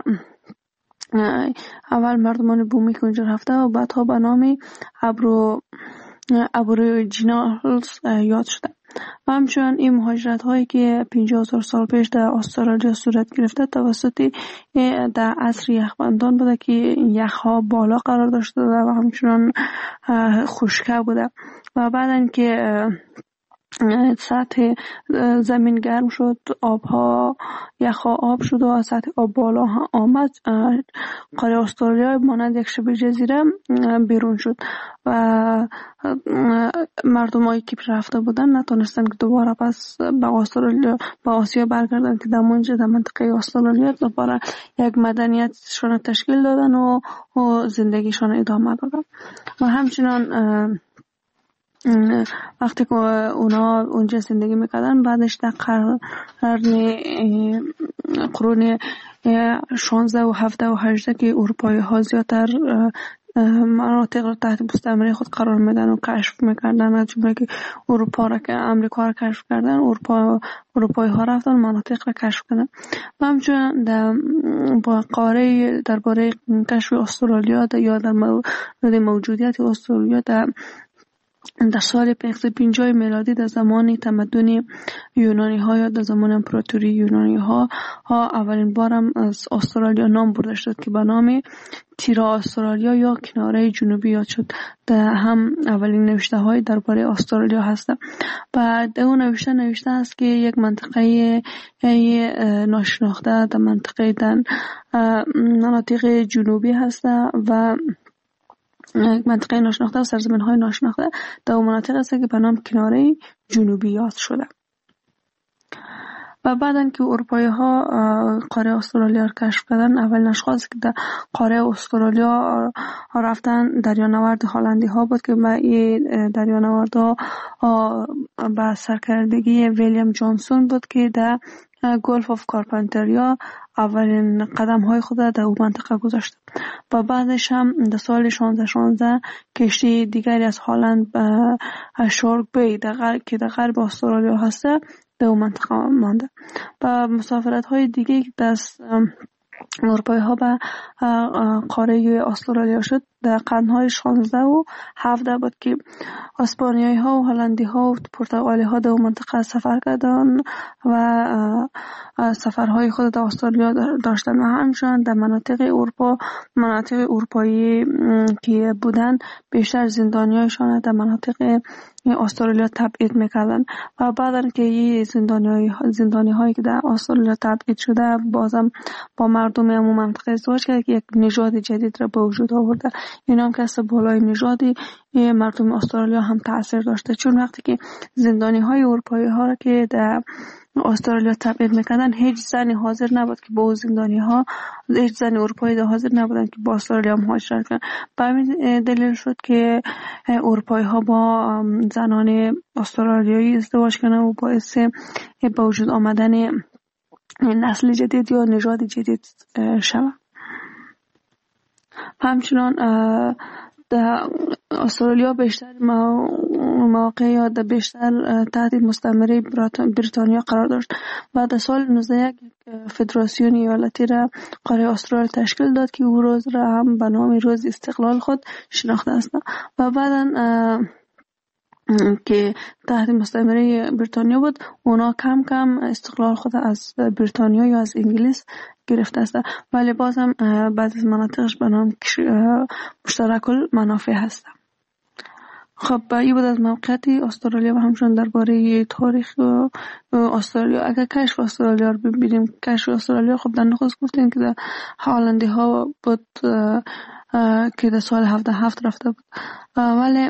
اول مردمان بومی که اونجا رفته و بعدها به نام ابوریجینالز یاد شده. و همچنین این مهاجرت هایی که 50,000 سال پیش در استرالیا صورت گرفته توسط در عصر یخبندان بوده که یخ ها بالا قرار داشته و همچنین خشکه بوده و بعدن که سطح زمین گرم شد، یخها آب شد و سطح آب بالا آمد، قاره استرالیا مانند یک شبه جزیره بیرون شد و مردمایی که رفته بودن نتونستن که دوباره پس به آسیا برگردن که در منجه در منطقه استرالیا دوباره یک مدنیتشون تشکیل دادن و زندگیشون ادامه دادن. و همچنان وقتی که اونا اونجا زندگی میکردن بعدش در قرون 16 و 17 و 18 که اروپایی ها زیادتر مناطق را تحت مستعمره خود قرار میدن و کشف میکردن، از جمله که اروپا را که امریکا را کشف کردن، اروپایی ها رفتن مناطق را کشف کردن. و همچنین درباره کشف استرالیا یا در مورد موجودیت استرالیا در سال 550 میلادی در زمان تمدن یونانی ها یا در زمان امپراتوری یونانی ها اولین بارم از استرالیا نام برده شد که به نام تیرا استرالیا یا کناره جنوبی یاد شد. در هم اولین نوشته های درباره استرالیا هست. بعد اون نوشته است که یک منطقه ناشناخته در مناطق جنوبی هست و منطقه ناشناخته و سرزمین های ناشناخته در اون مناطق هست که به نام کناره جنوبی یاد شده. و بعدن که اروپایی ها قاره استرالیا را کشف کردن، اولین اشخاصی که در قاره استرالیا رفتن دریانورد هلندی ها بود که این دریانورد ها به سرکردگی ویلیام جانسون بود که در گلف آف کارپنتریا اولین قدم های خود در اون منطقه گذاشت. و بعدش هم در سال 1616 کشتی دیگری از هلند شارک بی که در غرب استرالیا هست در اون منطقه مانده. و مسافرت های دیگه اروپایی ها به قاره استرالیا شد. در قرنهای 16 و 17 بود که اسپانیایی ها و هلندی ها و پرتغالی ها در منطقه سفر کردند و سفرهای خود در استرالیا داشتند. و همچنان در مناطق اروپایی که بودن بیشتر زندانیایشان در مناطق استرالیا تبعید میکردن و بعدن که این زندانی هایی که در استرالیا تبعید شده بازم با مردم همون منطقه ازدواج کرد که یک نژاد جدید را به وجود آورده. این هم که بالای نژادی مردم استرالیا هم تاثیر داشته، چون وقتی که زندانی های اروپایی ها را که در استرالیا تبعید میکردن هیچ زنی حاضر نبود که با زندانی ها، هیچ زن اروپایی حاضر نبودن که با استرالیا مهاجرت کنن. به همین دلیل شد که اروپایی ها با زنان استرالیایی ازدواج کنن و باعث به وجود آمدن نسل جدید یا نژاد جدید شود. همچنان در استرالیا بیشتر مواقع یا در بیشتر تحت مستعمره بریتانیا قرار داشت و در سال 1901 فدراسیون ایالتی را قاره استرالیا تشکیل داد که او روز را هم به نام روز استقلال خود شناخته است. و بعداً که تحت مستعمره بریتانیا بود، اونا کم کم استقلال خود از بریتانیا یا از انگلیس گرفته است، ولی بازم بعضی از مناطقش به نام مشترک المنافع هست. خب این بود از موقعیت استرالیا و همچنان درباره تاریخ استرالیا. اگر کشف استرالیا رو ببینیم، کشف استرالیا خب در نخست گفتیم که در هالندی ها بود که در سال 77 رفته بود، ولی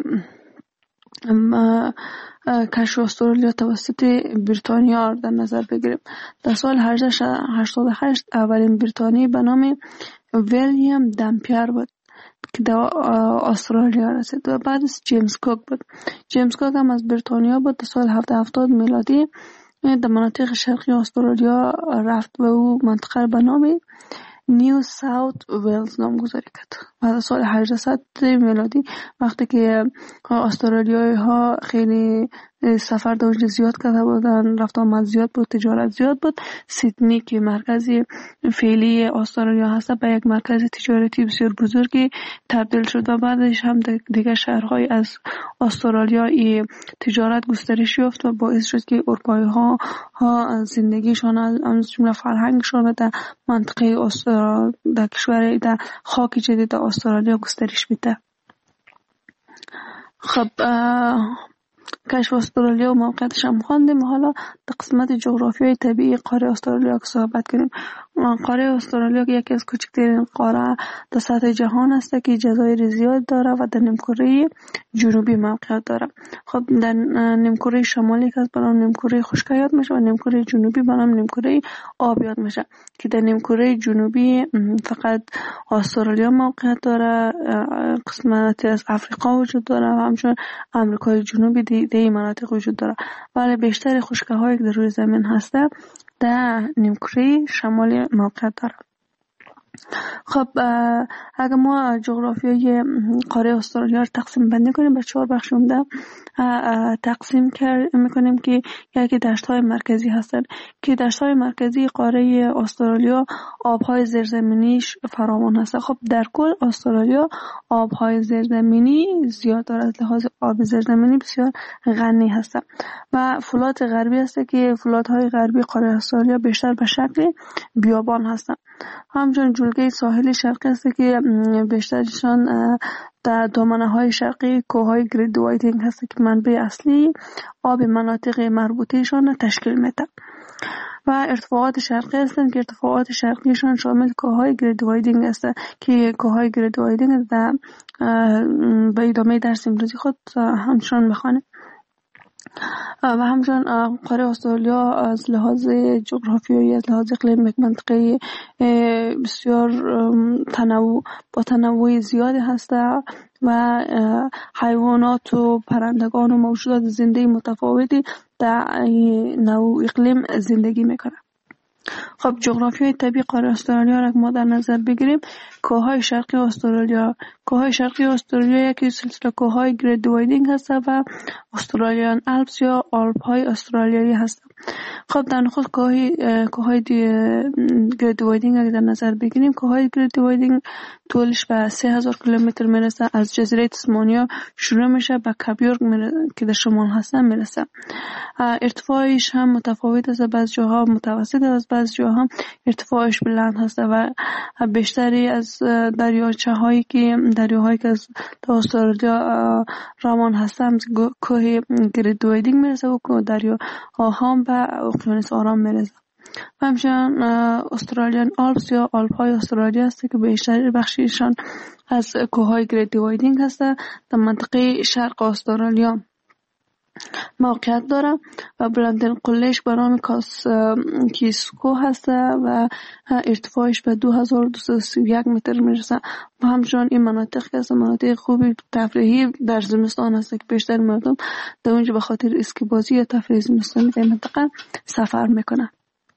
کشف استرالیا توسط بریتانیا در نظر بگیریم. در سال 1888 اولین بریتانی به نام ویلیام دمپیر بود که در استرالیا رسید و بعدش جیمز کوک بود. جیمز کوک هم از بریتانیا بود. در سال 1770 میلادی در مناطق شرقی استرالیا رفت و او منطقه به نام نیو ساوت ویلز نامگذاری کرد. و در سال 1800 میلادی وقتی که استرالیایی ها خیلی سفر در اونجا زیاد کرده بودن، رفت آمد زیاد بود، تجارت زیاد بود، سیدنی که مرکزی فعلی استرالیا هست به یک مرکز تجارتی بسیار بزرگی تبدیل شد و بعدش هم دیگه شهرهای از استرالیا تجارت گسترش یافت و باعث شد که اروپایی ها زندگیشان از جمله فرهنگشان در منطقه در کشور در خاک جدید استرالیا گسترش میده. خب کشف استرالیا و موقعیتش هم خواندیم. حالا در قسمت جغرافیای طبیعی قاره استرالیا که صحبت کنیم. قاره استرالیا یکی از کوچکترین قاره در سطح جهان است که جزایر زیاد داره و در نیمکره جنوبی موقعیت داره. خب در نیمکره شمالی که از به نام نیمکره خشک یاد میشه و نیمکره جنوبی به نام نیمکره آب یاد میشه که در نیمکره جنوبی فقط استرالیا موقعیت داره، قسمتی از افریقا وجود داره و همچنین امریکای جنوبی در این مناطق وجود داره، ولی بیشتر خشکی هایی که در روی زمین هسته در نیمکره شمالی موقعیت داره. خب اگر ما جغرافیای قاره استرالیا رو تقسیم بندی کنیم به 4 بخش عمده تقسیم میکنیم که یکی دشت‌های مرکزی هستن که دشت‌های مرکزی قاره استرالیا آب‌های زیرزمینیش فراوان هست. خب در کل استرالیا آب‌های زیرزمینی زیاد داره، از لحاظ آب زیرزمینی بسیار غنی هست و فلات غربی هست که فلات‌های غربی قاره استرالیا بیشتر به شکل بیابان هستن. همچنین جلگه ساحلی شرقی است که بیشترشان در دامنه های شرقی کوههای گرید وایتینگ هست که منبع اصلی آب مناطق مربوطهشان تشکیل میده و ارتفاعات شرقی هستند که ارتفاعات شرقیشان شامل کوههای گرید وایتینگ است که کوههای گرید وایتینگ در به ادامه درس امروزی خود همچنان میخوانیم. و همچنین قاره استرالیا از لحاظ جغرافیایی، از لحاظ اقلیم یک منطقه بسیار با تنوع زیادی هست و حیوانات و پرندگان و موجودات زنده متفاوتی در نوع اقلیم زندگی میکنه. خب جغرافیای طبیعی قاره استرالیا را ما در نظر بگیریم. کوههای شرقی استرالیا یکی سلسله کوههای گرید وایتینگ هست و استرالیان آلپس یا آلپ های استرالیایی هست. خب در نخست کوههای گرید دیوایدینگ اگر در نظر بگیریم، کوههای گرید دیوایدینگ طولش به 3000 کیلومتر میرسه. از جزیره تسمانیا شروع میشه به کاپیورگ که در شمال هستن میرسه. ارتفاعش هم متفاوت است، بعض جاها متوسط است، بعض جاها هم ارتفاعش بلند هست و بیشتری از دریاچه‌هایی که از استرالیا روان هستن کوه گرید دیوایدینگ میرسه و دریاها هم به اقیانوس آرام میرسه. و همچنان استرالیان آلپس یا آلپ‌های استرالیا هست که بیشتر بخشیشان از کوههای گرید دیوایدینگ هست. در منطقه شرق استرالیا موقعیت داره و بلندترین قلهش به نام کیسکو هست و ارتفاعش به 2231 متر میرسه. و همچنان این مناطق هست مناطق خوبی تفریحی در زمستان هست که بیشتر مردم در اونجا به خاطر اسکی بازی یا تفریح زمستانی در منطقه سفر میکنن.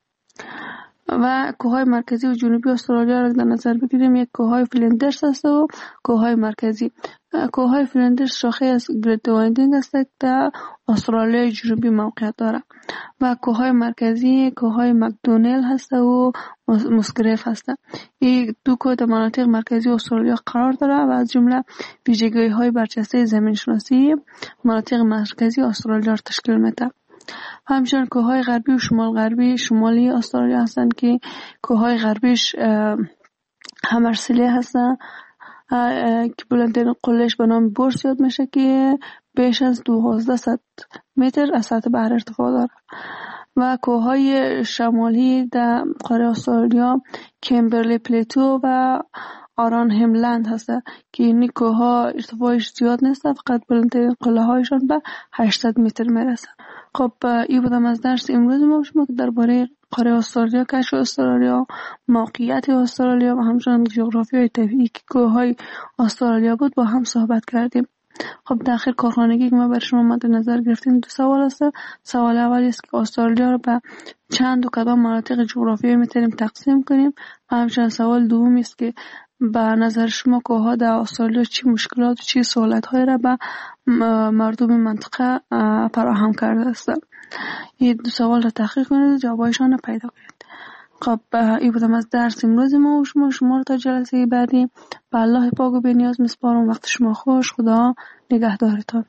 و کوههای مرکزی و جنوبی استرالیا را در نظر بگیریم، یک کوههای فلندرز است و کوههای مرکزی. کوههای فلندرز شاخه از گرید دیوایدینگ است که در استرالیا جنوبی موقعیت دارد و کوههای مرکزی کوههای مکدونل هست و مسگریف هست. این دو کوه در مناطق مرکزی استرالیا قرار دارد و از جمله ویژگی‌های برجسته زمین‌شناسی مناطق مرکزی استرالیا را تشکیل می‌دهد. همچنین کوههای غربی و شمال غربی شمالی استرالیا هستند که کوههای غربیش همرسلی هستن که بلندترین قلهش به نام بورس یاد میشه که بیش از 1200 متر از سطح بحر ارتفاع داره. و کوههای شمالی در قاره استرالیا کمبرلی پلیتو و آران هملند هست که این کوهها ارتفاعش زیاد نیست، فقط بلندترین قله هایشان به 800 متر میرسه. خب این بودم از درس امروز ما شما که درباره قاره استرالیا، کشف استرالیا، موقعیت استرالیا و همچنین جغرافیای طبیعی که کوههای استرالیا بود با هم صحبت کردیم. خب در آخر کارخانگی که ما برای شما مد نظر گرفتیم دو سوال است. سوال اولی است که استرالیا رو به چند و کدام مناطق جغرافیایی میتونیم تقسیم کنیم و همچنین سوال دومی است که به نظر شما کوهها در استرالیا چی مشکلات و چی سهولت‌هایی را به مردم منطقه فراهم کرده است. این دو سوال را تحقیق کنید و جوابایشان را پیدا کنید. خب این بودم از درس امروز ما و شما را تا جلسه بعدی به الله پاک و بی‌نیاز میسپارم. وقت شما خوش. خدا نگهدارتان.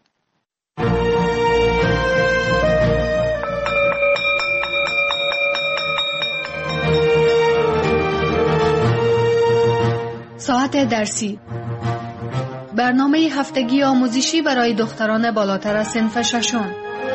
ساعت درسی، برنامه هفتگی آموزشی برای دختران بالاتر از صنف ششم.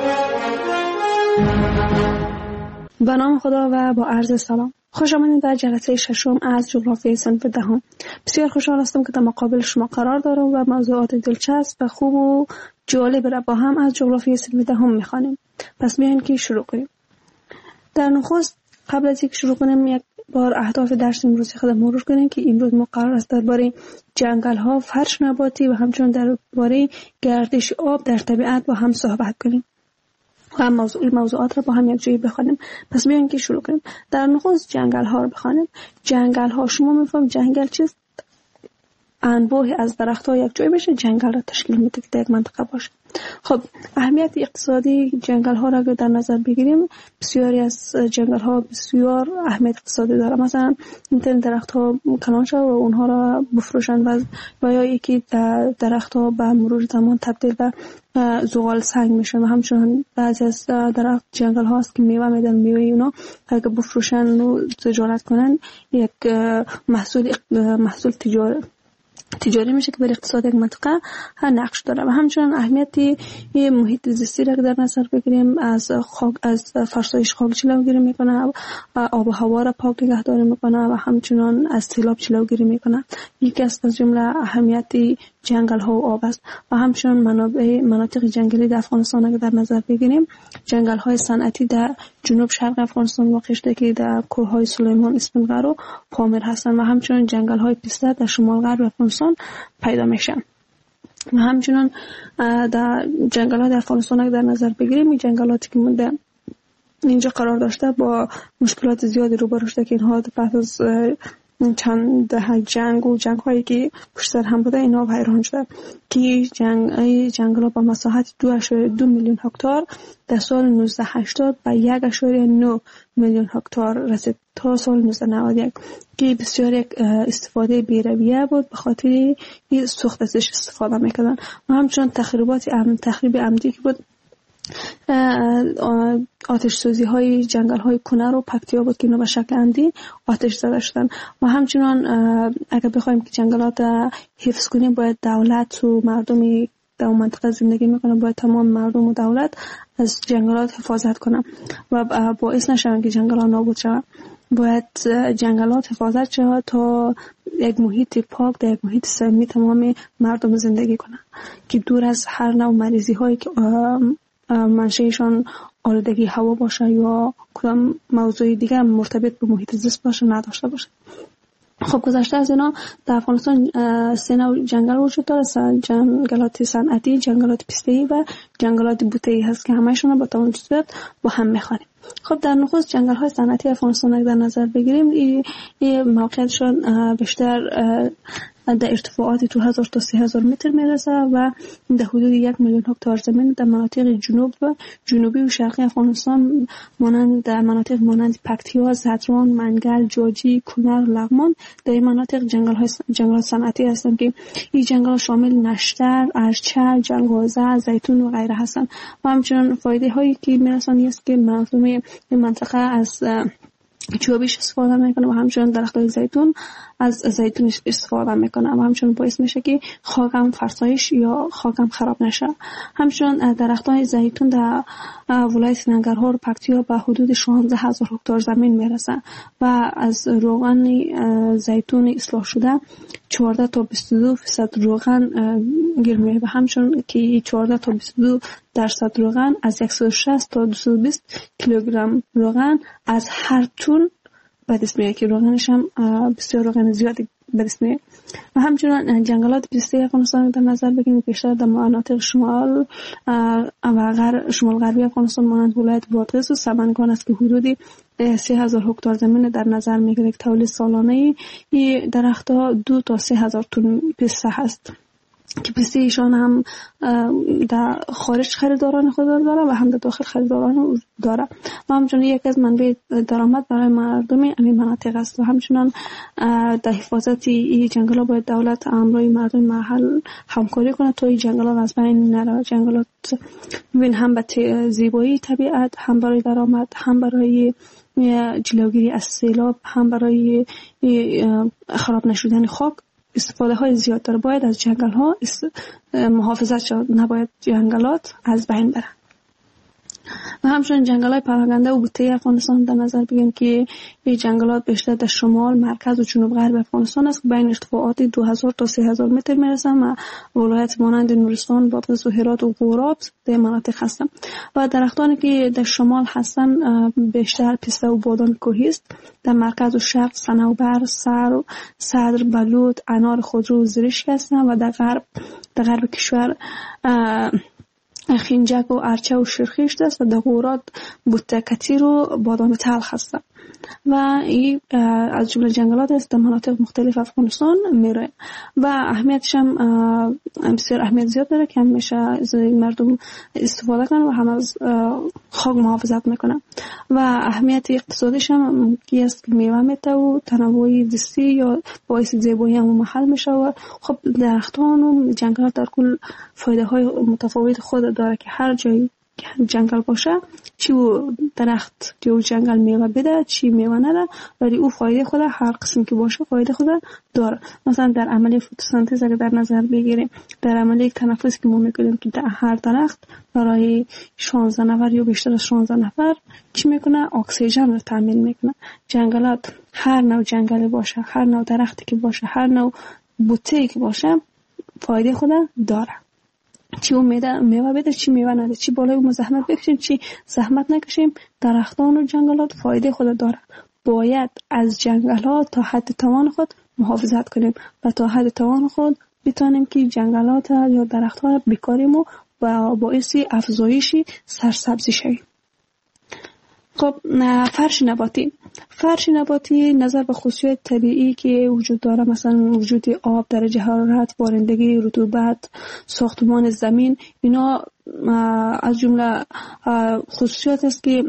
به نام خدا و با عرض سلام. خوش آمدید در جلسه ششم از جغرافیای صنف دهم. بسیار خوشحال هستم که در مقابل شما قرار دارم و موضوعات دلچسب و خوب و جالب را با هم از جغرافیای صنف دهم می‌خوانیم. پس بیاین که شروع کنیم. در نخست قبل از اینکه شروع کنیم یک بار اهداف درس امروز خودم مرور کنیم که امروز ما قرار است درباره جنگل‌ها، فرش نباتی و همچنین درباره گردش آب در طبیعت با هم صحبت کنیم و موضوعات را با هم یک جایی بخوانیم. پس بیاین که شروع کنیم. در نخست جنگل‌ها رو بخوانیم. جنگل‌ها، شما می‌فهمید جنگل چیست؟ انواعی از درخت‌ها یک جای بشه جنگل را تشکیل میده که در یک منطقه باشه. خب اهمیت اقتصادی جنگل‌ها را اگر در نظر بگیریم، بسیاری از جنگل‌ها بسیار اهمیت اقتصادی داره. مثلا میتونن درخت‌ها کلان شوند و اونها را بفروشن و یا یکی درخت‌ها به مرور زمان تبدیل به زغال سنگ میشن و همچنین بعضی از درخت جنگل‌ها هست که میوه میدن. میوه اونا اگه بفروشن و تجارت کنن یک محصول تجاری میشه که برای اقتصاد یک منطقه نقش داره. و همچنین اهمیت محیط زیستی را در نظر بگیریم، از فرسایش خاک جلوگیری میکنه، آب و هوا را پاک نگهداری میکنه و همچنین از سیلاب جلوگیری میکنه. یکی از جمله اهمیت جنگل ها و آب است. و همچنین مناطق جنگلی در افغانستان را در نظر بگیریم، جنگل های صنعتی در جنوب شرق افغانستان واقع شده که در کوه های سلیمان، اسفندقر و پامیر هستند و همچنین جنگل های پیسته در شمال غرب افغانستان پیدا میشن. و همچنین در جنگلات در افغانستان در نظر بگیریم، این جنگلاتی که در اینجا قرار داشته با مشکلات زیادی روبرو شده که اینها پس از چند دهه جنگ و جنگ هایی که پشت سر هم بوده اینا ویران شده که جنگل با مساحت 2.2 میلیون هکتار در سال 1980 به 1.9 میلیون هکتار رسید تا سال 1991 که بسیار یک استفاده بی‌رویه بود به خاطر سوخت ازش استفاده میکردن و همچنان تخریب عمدی که بود آتش سوزی های جنگل های کنر و پکتیا بود که اینا به شکل عمدی آتش زده شدن و همچنان اگر بخوایم که جنگلات حفظ کنیم باید دولت و مردمی در اون منطقه زندگی میکنن باید تمام مردم و دولت از جنگلات حفاظت کنن و باعث نشون که جنگلات نابود شوند. باید جنگلات حفاظت شود تا یک محیط پاک در یک محیط سالم تمام مردم زندگی کنن که دور از هر نوع مریضی هایی که منشأشان آلودگی هوا باشه یا کدام موضوع دیگر مرتبط به محیط زیست باشه نداشته باشه. خب گذشته از اینا در افغانستان 3 نوع جنگل وجود داره، جنگلات صنعتی، جنگلات پیسته‌ای و جنگلات بوته‌ای هست که همه‌شون با توجه با هم میخوانیم. خب در نخست جنگل‌های صنعتی افغانستان در نظر بگیریم این موقعیتشون بیشتر در ارتفاعات 2000 تا 3000 متر میرسه و در حدود 1 میلیون هکتار زمین در مناطق جنوبی و شرقی افغانستان در مناطق مانند پکتیا، زدران، منگل، جاجی، کنر، لغمان در این مناطق جنگلات صنعتی هستند که این جنگلات شامل نشتر، ارچه، جلغوزه، زیتون و غیره هستند و همچنین فایده هایی که میرسند است که مردم این منطقه از چوبیش استفاده میکنه و همچنین درختای زیتون از زیتون استفاده میکنه و همچنین باعث میشه که خاکم فرسایش یا خاکم خراب نشه. همچنین درختای زیتون در ولایت ننگرهار و پکتیا به حدود 16000 هکتار زمین میرسه و از روغن زیتون اصلاح شده 14 تا 22% روغن گیر میاد و همچنین که 14 تا 22% روغن از 160 تا 220 کیلوگرم روغن از هر تن به دست میاد که روغنش هم بسیار روغن زیادی به دست میاد. و همچنین جنگلات پیسته‌ای افغانستان در نظر بگیریم بیشتر در مناطق شمال غربی افغانستان مانند ولایت بادغیس و سمنگان است که حدود 3000 هکتار زمین در نظر میگیره که تولید سالانه این درختها 2 تا 3000 تن پیسته هست که پیسته ایشان هم در خارج خریداران خود داره و هم در داخل خریداران داره و همچنین یک از منبع درآمد برای مردم این مناطق است و همچنین در حفاظت این جنگلات باید دولت همراه مردم محل همکاری کنه تا این جنگلات از بین نره. جنگلات ببین هم به زیبایی طبیعت، هم برای درآمد، هم برای جلوگیری از سیلاب، هم برای خراب نشدن خاک استفاده های زیاد داره. باید از جنگل ها محافظت شد، نباید جنگلات از بین بره. و همچنین جنگل های پراکنده و بوته‌ای افغانستان در نظر بگیریم که این جنگلات بیشتر در شمال، مرکز و جنوب غرب افغانستان است که بین ارتفاعات 2000 تا 3000 متر میرسند و ولایت مانند نورستان، بادغیس و هرات و غورات در مناطق هستند. و درختانی که در شمال هستند بیشتر پیسته و بادام کوهی است. در مرکز و شرق صنوبر، صدر، بلوط، انار خودرو و زرشک هستند و در غرب کشور خنجک و ارچه و شرخیشت است و در غورات بوته کتیر و بادام تلخ هست و این از جمله جنگلات است در مناطق مختلف افغانستان میره و اهمیتش هم بسیار اهمیت زیاد داره که همیشه مردم استفاده کنن و هم از خاک محافظت میکنن و اهمیت اقتصادیش هم کی است که میوه میده و تنوع زیستی یا باعث زیبایی هم محل میشه و خب درختان و جنگلات در کل فایده های متفاوت خود داره که هر جایی جنگل باشه چی و درخت که جنگل میوه بده چی میوه نده ولی او فایده خود هر قسم که باشه فایده خود داره. مثلا در عملیه فتوسنتز اگه در نظر بگیریم در عملیه تنفس که ما میکنیم که در هر درخت برای 16 نفر یا بیشتر از 16 نفر چی میکنه اکسیژن رو تامین میکنه. جنگلات هر نوع جنگلی باشه هر نوع درختی که باشه هر نوع بوته که باشه فایده خود داره. چی میوه بده چی میوه نده چی بالای اون زحمت بکشیم چی زحمت نکشیم درختان و جنگلات فایده خود داره. باید از جنگلات تا حد توان خود محافظت کنیم و تا حد توان خود بتونیم که جنگلات یا درختها را بکاریم و باعث افزایش سرسبزی شویم. خب فرش نباتی نظر به خصوصیت طبیعی که وجود داره، مثلا وجود آب، درجه حرارت، بارندگی، رطوبت، ساختمان زمین، اینا از جمله خصوصیات است که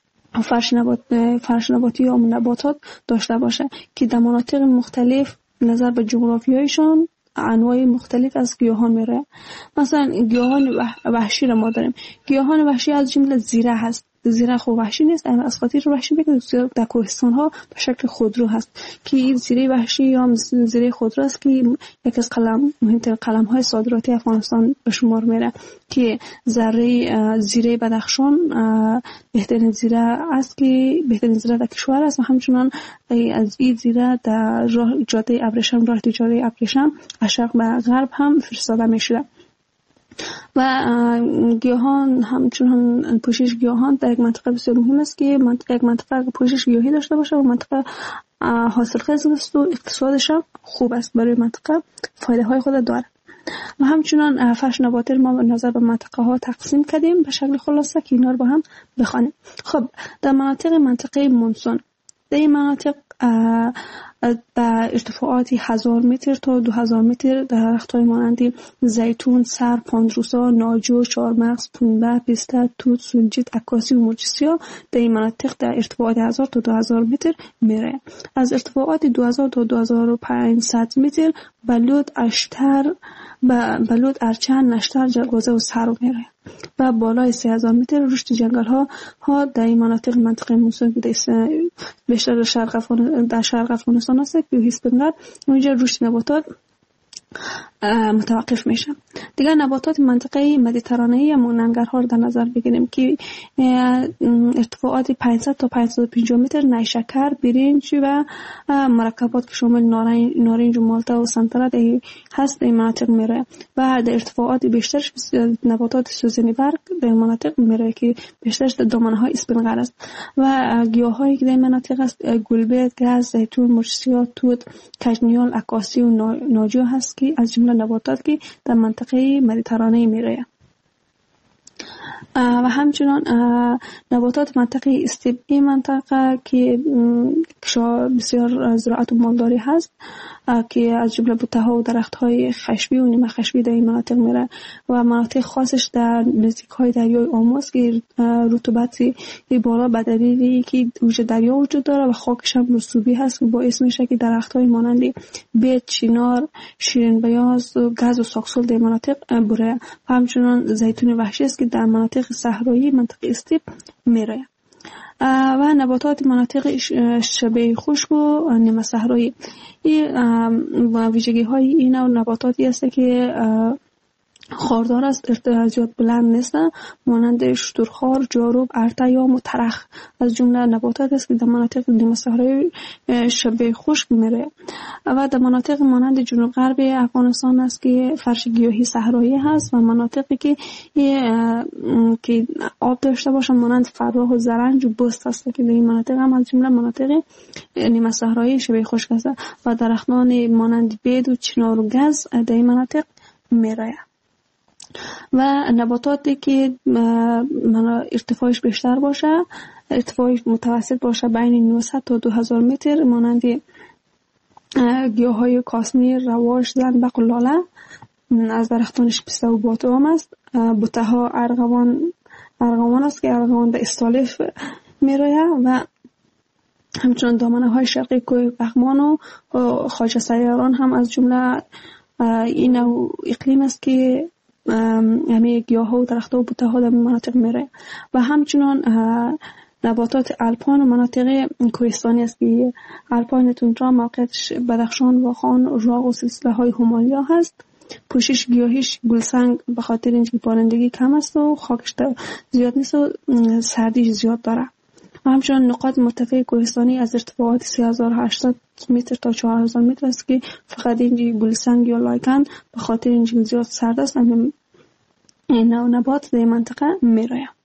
فرش نباتی یا نباتات داشته باشه که در مناطق مختلف نظر به جغرافیایشان انواع مختلف از گیاهان میره. مثلا گیاهان وحشی را ما داریم. گیاهان وحشی از جمله زیره هست. زیره خو وحشی نیست، اما از خاطر وحشی بگیم در کوهستان ها به شکل خودرو هست که این زیره وحشی یا زیره خودرو است که یکی از مهمترین قلم های صادراتی افغانستان به شمار میره که زیره بدخشان بهترین زیره است که بهترین زیره در کشور است و همچنان از این زیره در راه جاده ابریشم، راه تجاری ابریشم از شرق به غرب هم فرستاده میشه. و گیاهان همچنان پوشش گیاهان در یک منطقه بسیار مهم است که یک منطقه پوشش گیاهی داشته باشه و منطقه حاصلخیز است و اقتصادش خوب است، برای منطقه فایده های خود داره. و همچنان فرش نباتی ما نظر به منطقه ها تقسیم کردیم به شکل خلاصه که اینا رو با هم بخوانیم. خب در منطقه مونسون، در این مناطق در ارتفاعات 1000 متر تا 2000 متر درخت‌های مانند زیتون، سر، پاندروسا، ناجور، چهارمغز، پنبه، پسته، توت، سنجید، عکاسی و مرجسیا در این مناطق در ارتفاعات 1000 تا 2000 متر میره. از ارتفاعات 2000 تا 2500 متر بلود، اشتر، بلود، ارچن، نشتر، جلگوزه و سرو میره. و بالای 3000 متر رشد جنگل ها در این منطقه مونسون که بیشتر در شرق افغانستان است که هیست بمرد اونجا رشد نباتات متوقف میشه. دیگر نباتات منطقه مدیترانه‌ای یا ننگرهار در نظر بگیریم که ارتفاعات 500 تا 550 متر نیشکر، برنج و مرکبات که شامل نارنج و مالته و سنتره هست در این مناطق میره. و در ارتفاعات بیشترش نباتات سوزنی برگ در این مناطق میره که بیشترش در دامنه‌های اسپنگر است. و گیاهایی که در این مناطق است گلبرگ، گز، زیتون، مرجسیا، توت، کژنیال، عکاسی و ناجو هست که از جمله نباتات که در منطقه مدیترانه میره. و همچنان نباتات منطقه استیپی منطقه که بسیار زراعت و مالداری هست که از جمله بوته‌ها و درخت‌های خشبی و نیمه خشبی در این مناطق میره. و مناطق خاصش در نزدیک‌های دریای آموز که رطوبتی بالا به دلیلی که وجود دریا وجود داره و خاکش هم رسوبی هست که باعث میشه که درخت‌های مانند بید، چینار، شیرین بیاز، گز و ساکسول در مناطق بره. و همچنان زیتون وحشی است که در مناطق صحرایی منطقه استیپ میره. و نباتات مناطق شبه خشک و نیمه صحرایی، این ویژگی های این نباتاتی است که خاردار است، زیاد بلند نیست، مانند شترخوار، جاروب، ارتیام و ترخ از جمله نباتات است که در مناطق نیمه صحرایی شبه خشک میره. و در مناطق مانند جنوب غرب افغانستان است که فرش گیاهی صحرایی هست و مناطقی که آب داشته باشند مانند فراه و زرنج و بست است که در این مناطق هم از جمله مناطق نیمه صحرایی شبه خشک است. و درختان مانند بید و چنار و گز در این مناطق میره. و نباتاتی که ارتفاعش بیشتر باشه، ارتفاعش متوسط باشه بین 900 تا 2000 متر مانند گیاهای کاسنی، رواش، زنبق و لاله. از درختانش پسته و بادام است. بوته ها ارغوان است که ارغوان در استالف میروید. و همچنان دامنه های شرقی کوه بغمان و خواجه سیاران هم از جمله این اقلیم است که همه گیاه ها و درخت ها و بوته ها در مناطق میره. و همچنان نباتات الپان و مناطق کوهستانی است که الپان توندرا موقعیتش بدخشان، واخان، راغ و سلسله های همالیا هست. پوشش گیاهیش گلسنگ به خاطر اینکه بارندگی کم است و خاکش زیاد نیست و سردیش زیاد داره. و همچنان نقاط مرتفع کوهستانی از ارتفاعات 3800 متر تا 4000 متر است که فقط اینجی گلسنگ یا لایکن به خاطر اینکه زیاد سرد است این نبات در منطقه میره.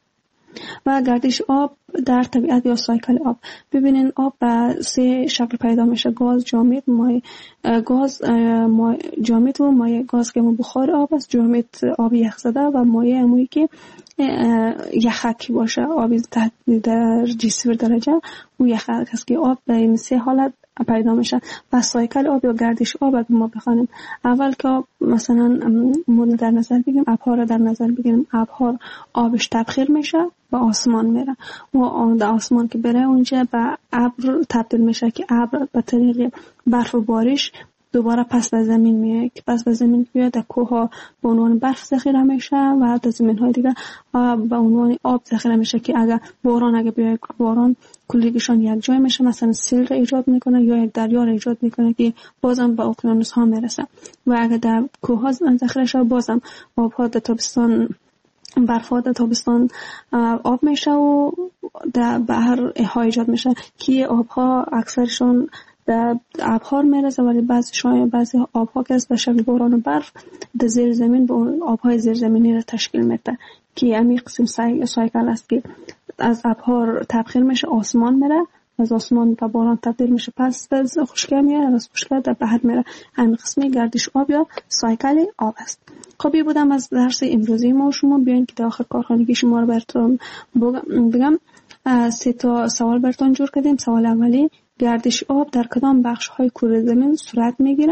و گردش آب در طبیعت یا سایکل آب. ببینین آب به 3 شکل پیدا میشه: گاز، جامد، مایع. گاز جامد و مایع. گاز که بخار آب است، جامد آب یخزده و مایع همونی که یخک باشه، آب تحت درجه 0 درجه و یخک است که آب به این 3 حالت پیدا میشه. و سایکل آب یا گردش آب اگه ما بخوانیم، اول که آب مثلا مورد در نظر بگیریم، ابرها رو در نظر بگیریم، ابرها آبش تبخیر میشه به آسمان میره و در آسمان که بره اونجا به ابر تبدیل میشه که ابر به طریق برف و بارش دوباره پس به زمین میاد که پس به زمین میاد در کوه ها به عنوان برف ذخیره میشه و در زمین های دیگه به عنوان آب ذخیره میشه که اگه باران بیاد، باران کلیگشان یک جای میشه، مثلا سیل را ایجاد میکنه یا یک دریا را ایجاد میکنه که بازم به اقیانوس ها میرسه. و اگه در کوه ها ذخیره شد، بازم آب ها در تابستان، برف ها در تابستان آب میشه و در بحر ها ایجاد میشه که آب ها اکثرشون در ابرها میرسه، ولی بعضی آبها که به شکل باران و برف در زیر زمین به آبهای زیرزمینی را تشکیل میده که همین قسم سایکل است که از ابرها تبخیر میشه، آسمان میره، از آسمان به باران تبدیل میشه، پس از خشکی میاد، از خشکی در بحر میره. همین قسمی گردش آب یا سایکل آب است. خب این بودم از درس امروزی ما. شما بیاین که در آخر کارخانگی شما رو براتون بگم. 3 تا سوال براتون جور کردیم. سوال اولی: گردش آب در کدام بخش‌های کره زمین صورت می‌گیرد؟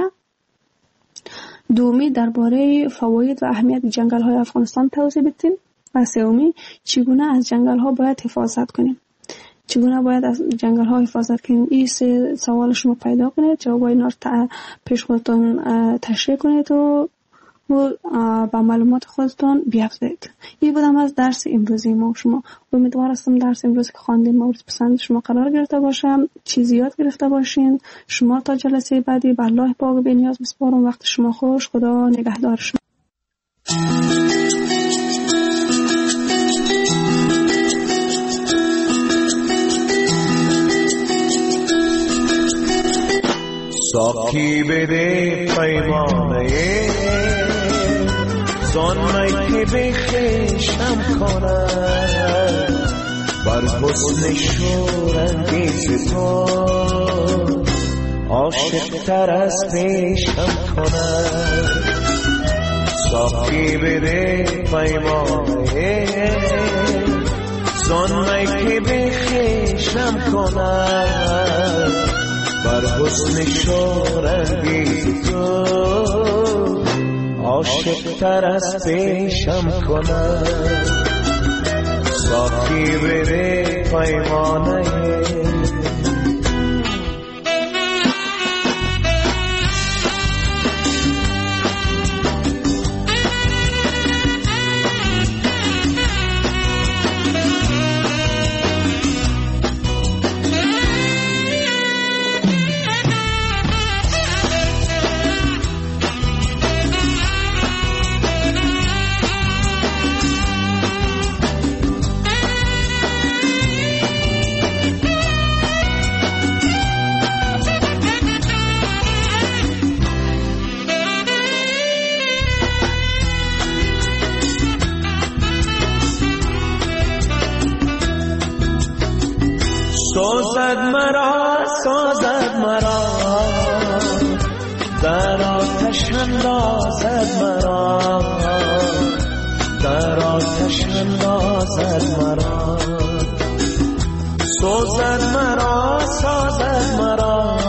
دومی: درباره فواید و اهمیت جنگل‌های افغانستان توضیح بدید. و سومی: چگونه از جنگل‌ها باید حفاظت کنیم؟ چگونه باید از جنگل‌ها حفاظت کنیم؟ این 3 سوال شما پیدا کنید، جوابای اینا رو پیش خودتون تشریح کنید و با معلومات خودتون بیافزایید. این بودم از درس امروزی ما. شما امیدوار هستم درس امروزی که خواندیم مورد پسند شما قرار گرفته باشم، چیزی یاد گرفته باشین. شما تا جلسه بعدی به الله پاک بی نیاز میسپارم. وقت شما خوش. خدا نگهدار شما. ساقی بده پیمانه زانمه که بخشم کنم بر حسن شورانگیز تو عاشق تر از پیشم کنم. ساقی بده پیمانه زانمه که بخشم کنم بر حسن شورانگیز تو عاشق تر از پیشم کنم. ساقی بده پیمانه سازد مرا در آتش اندازد مرا، در آتش اندازد مرا. سازد مرا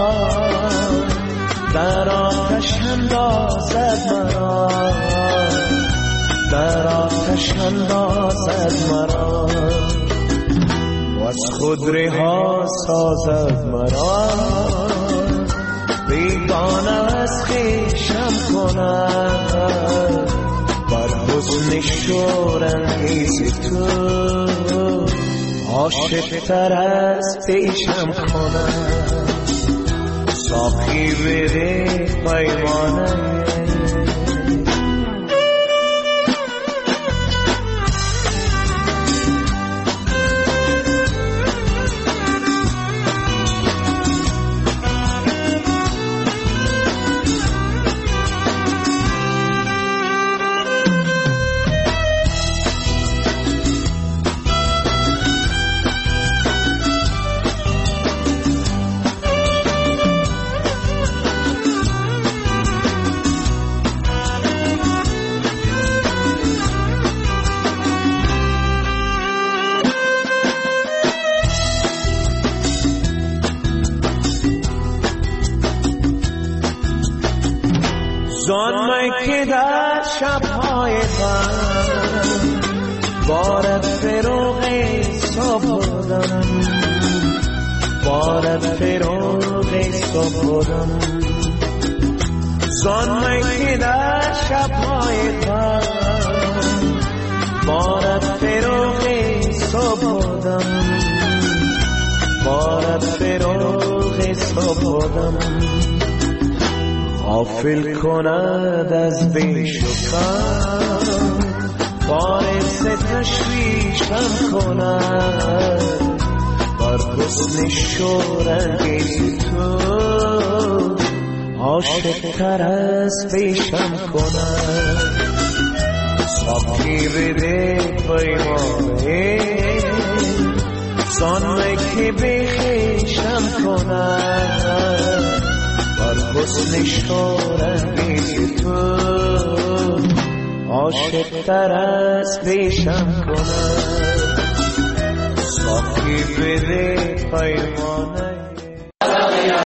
در آتش اندازد مرا، در آتش اندازد مرا. از خود رها سازد مرا، بیگانه از خویشم کند. بر حسن شورانگیز تو عاشق تر از پیشم کند. ساقی بده پیمانه زان که در شبهای غم بارد فروغ صبحدم بارد فروغ صبحدم زان که در شبهای غم بارد فروغ صبحدم بارد فروغ صبحدم غافل کند از بیش و کم باعث تشویشم کند بر حسن شورانگیز تو عاشق تر از پیشم کند ساقی بده پیمانه زان که بخیشم کند بر حسن شورانگیز تو عاشق تر از پیشم کند ساقی بده پیمانه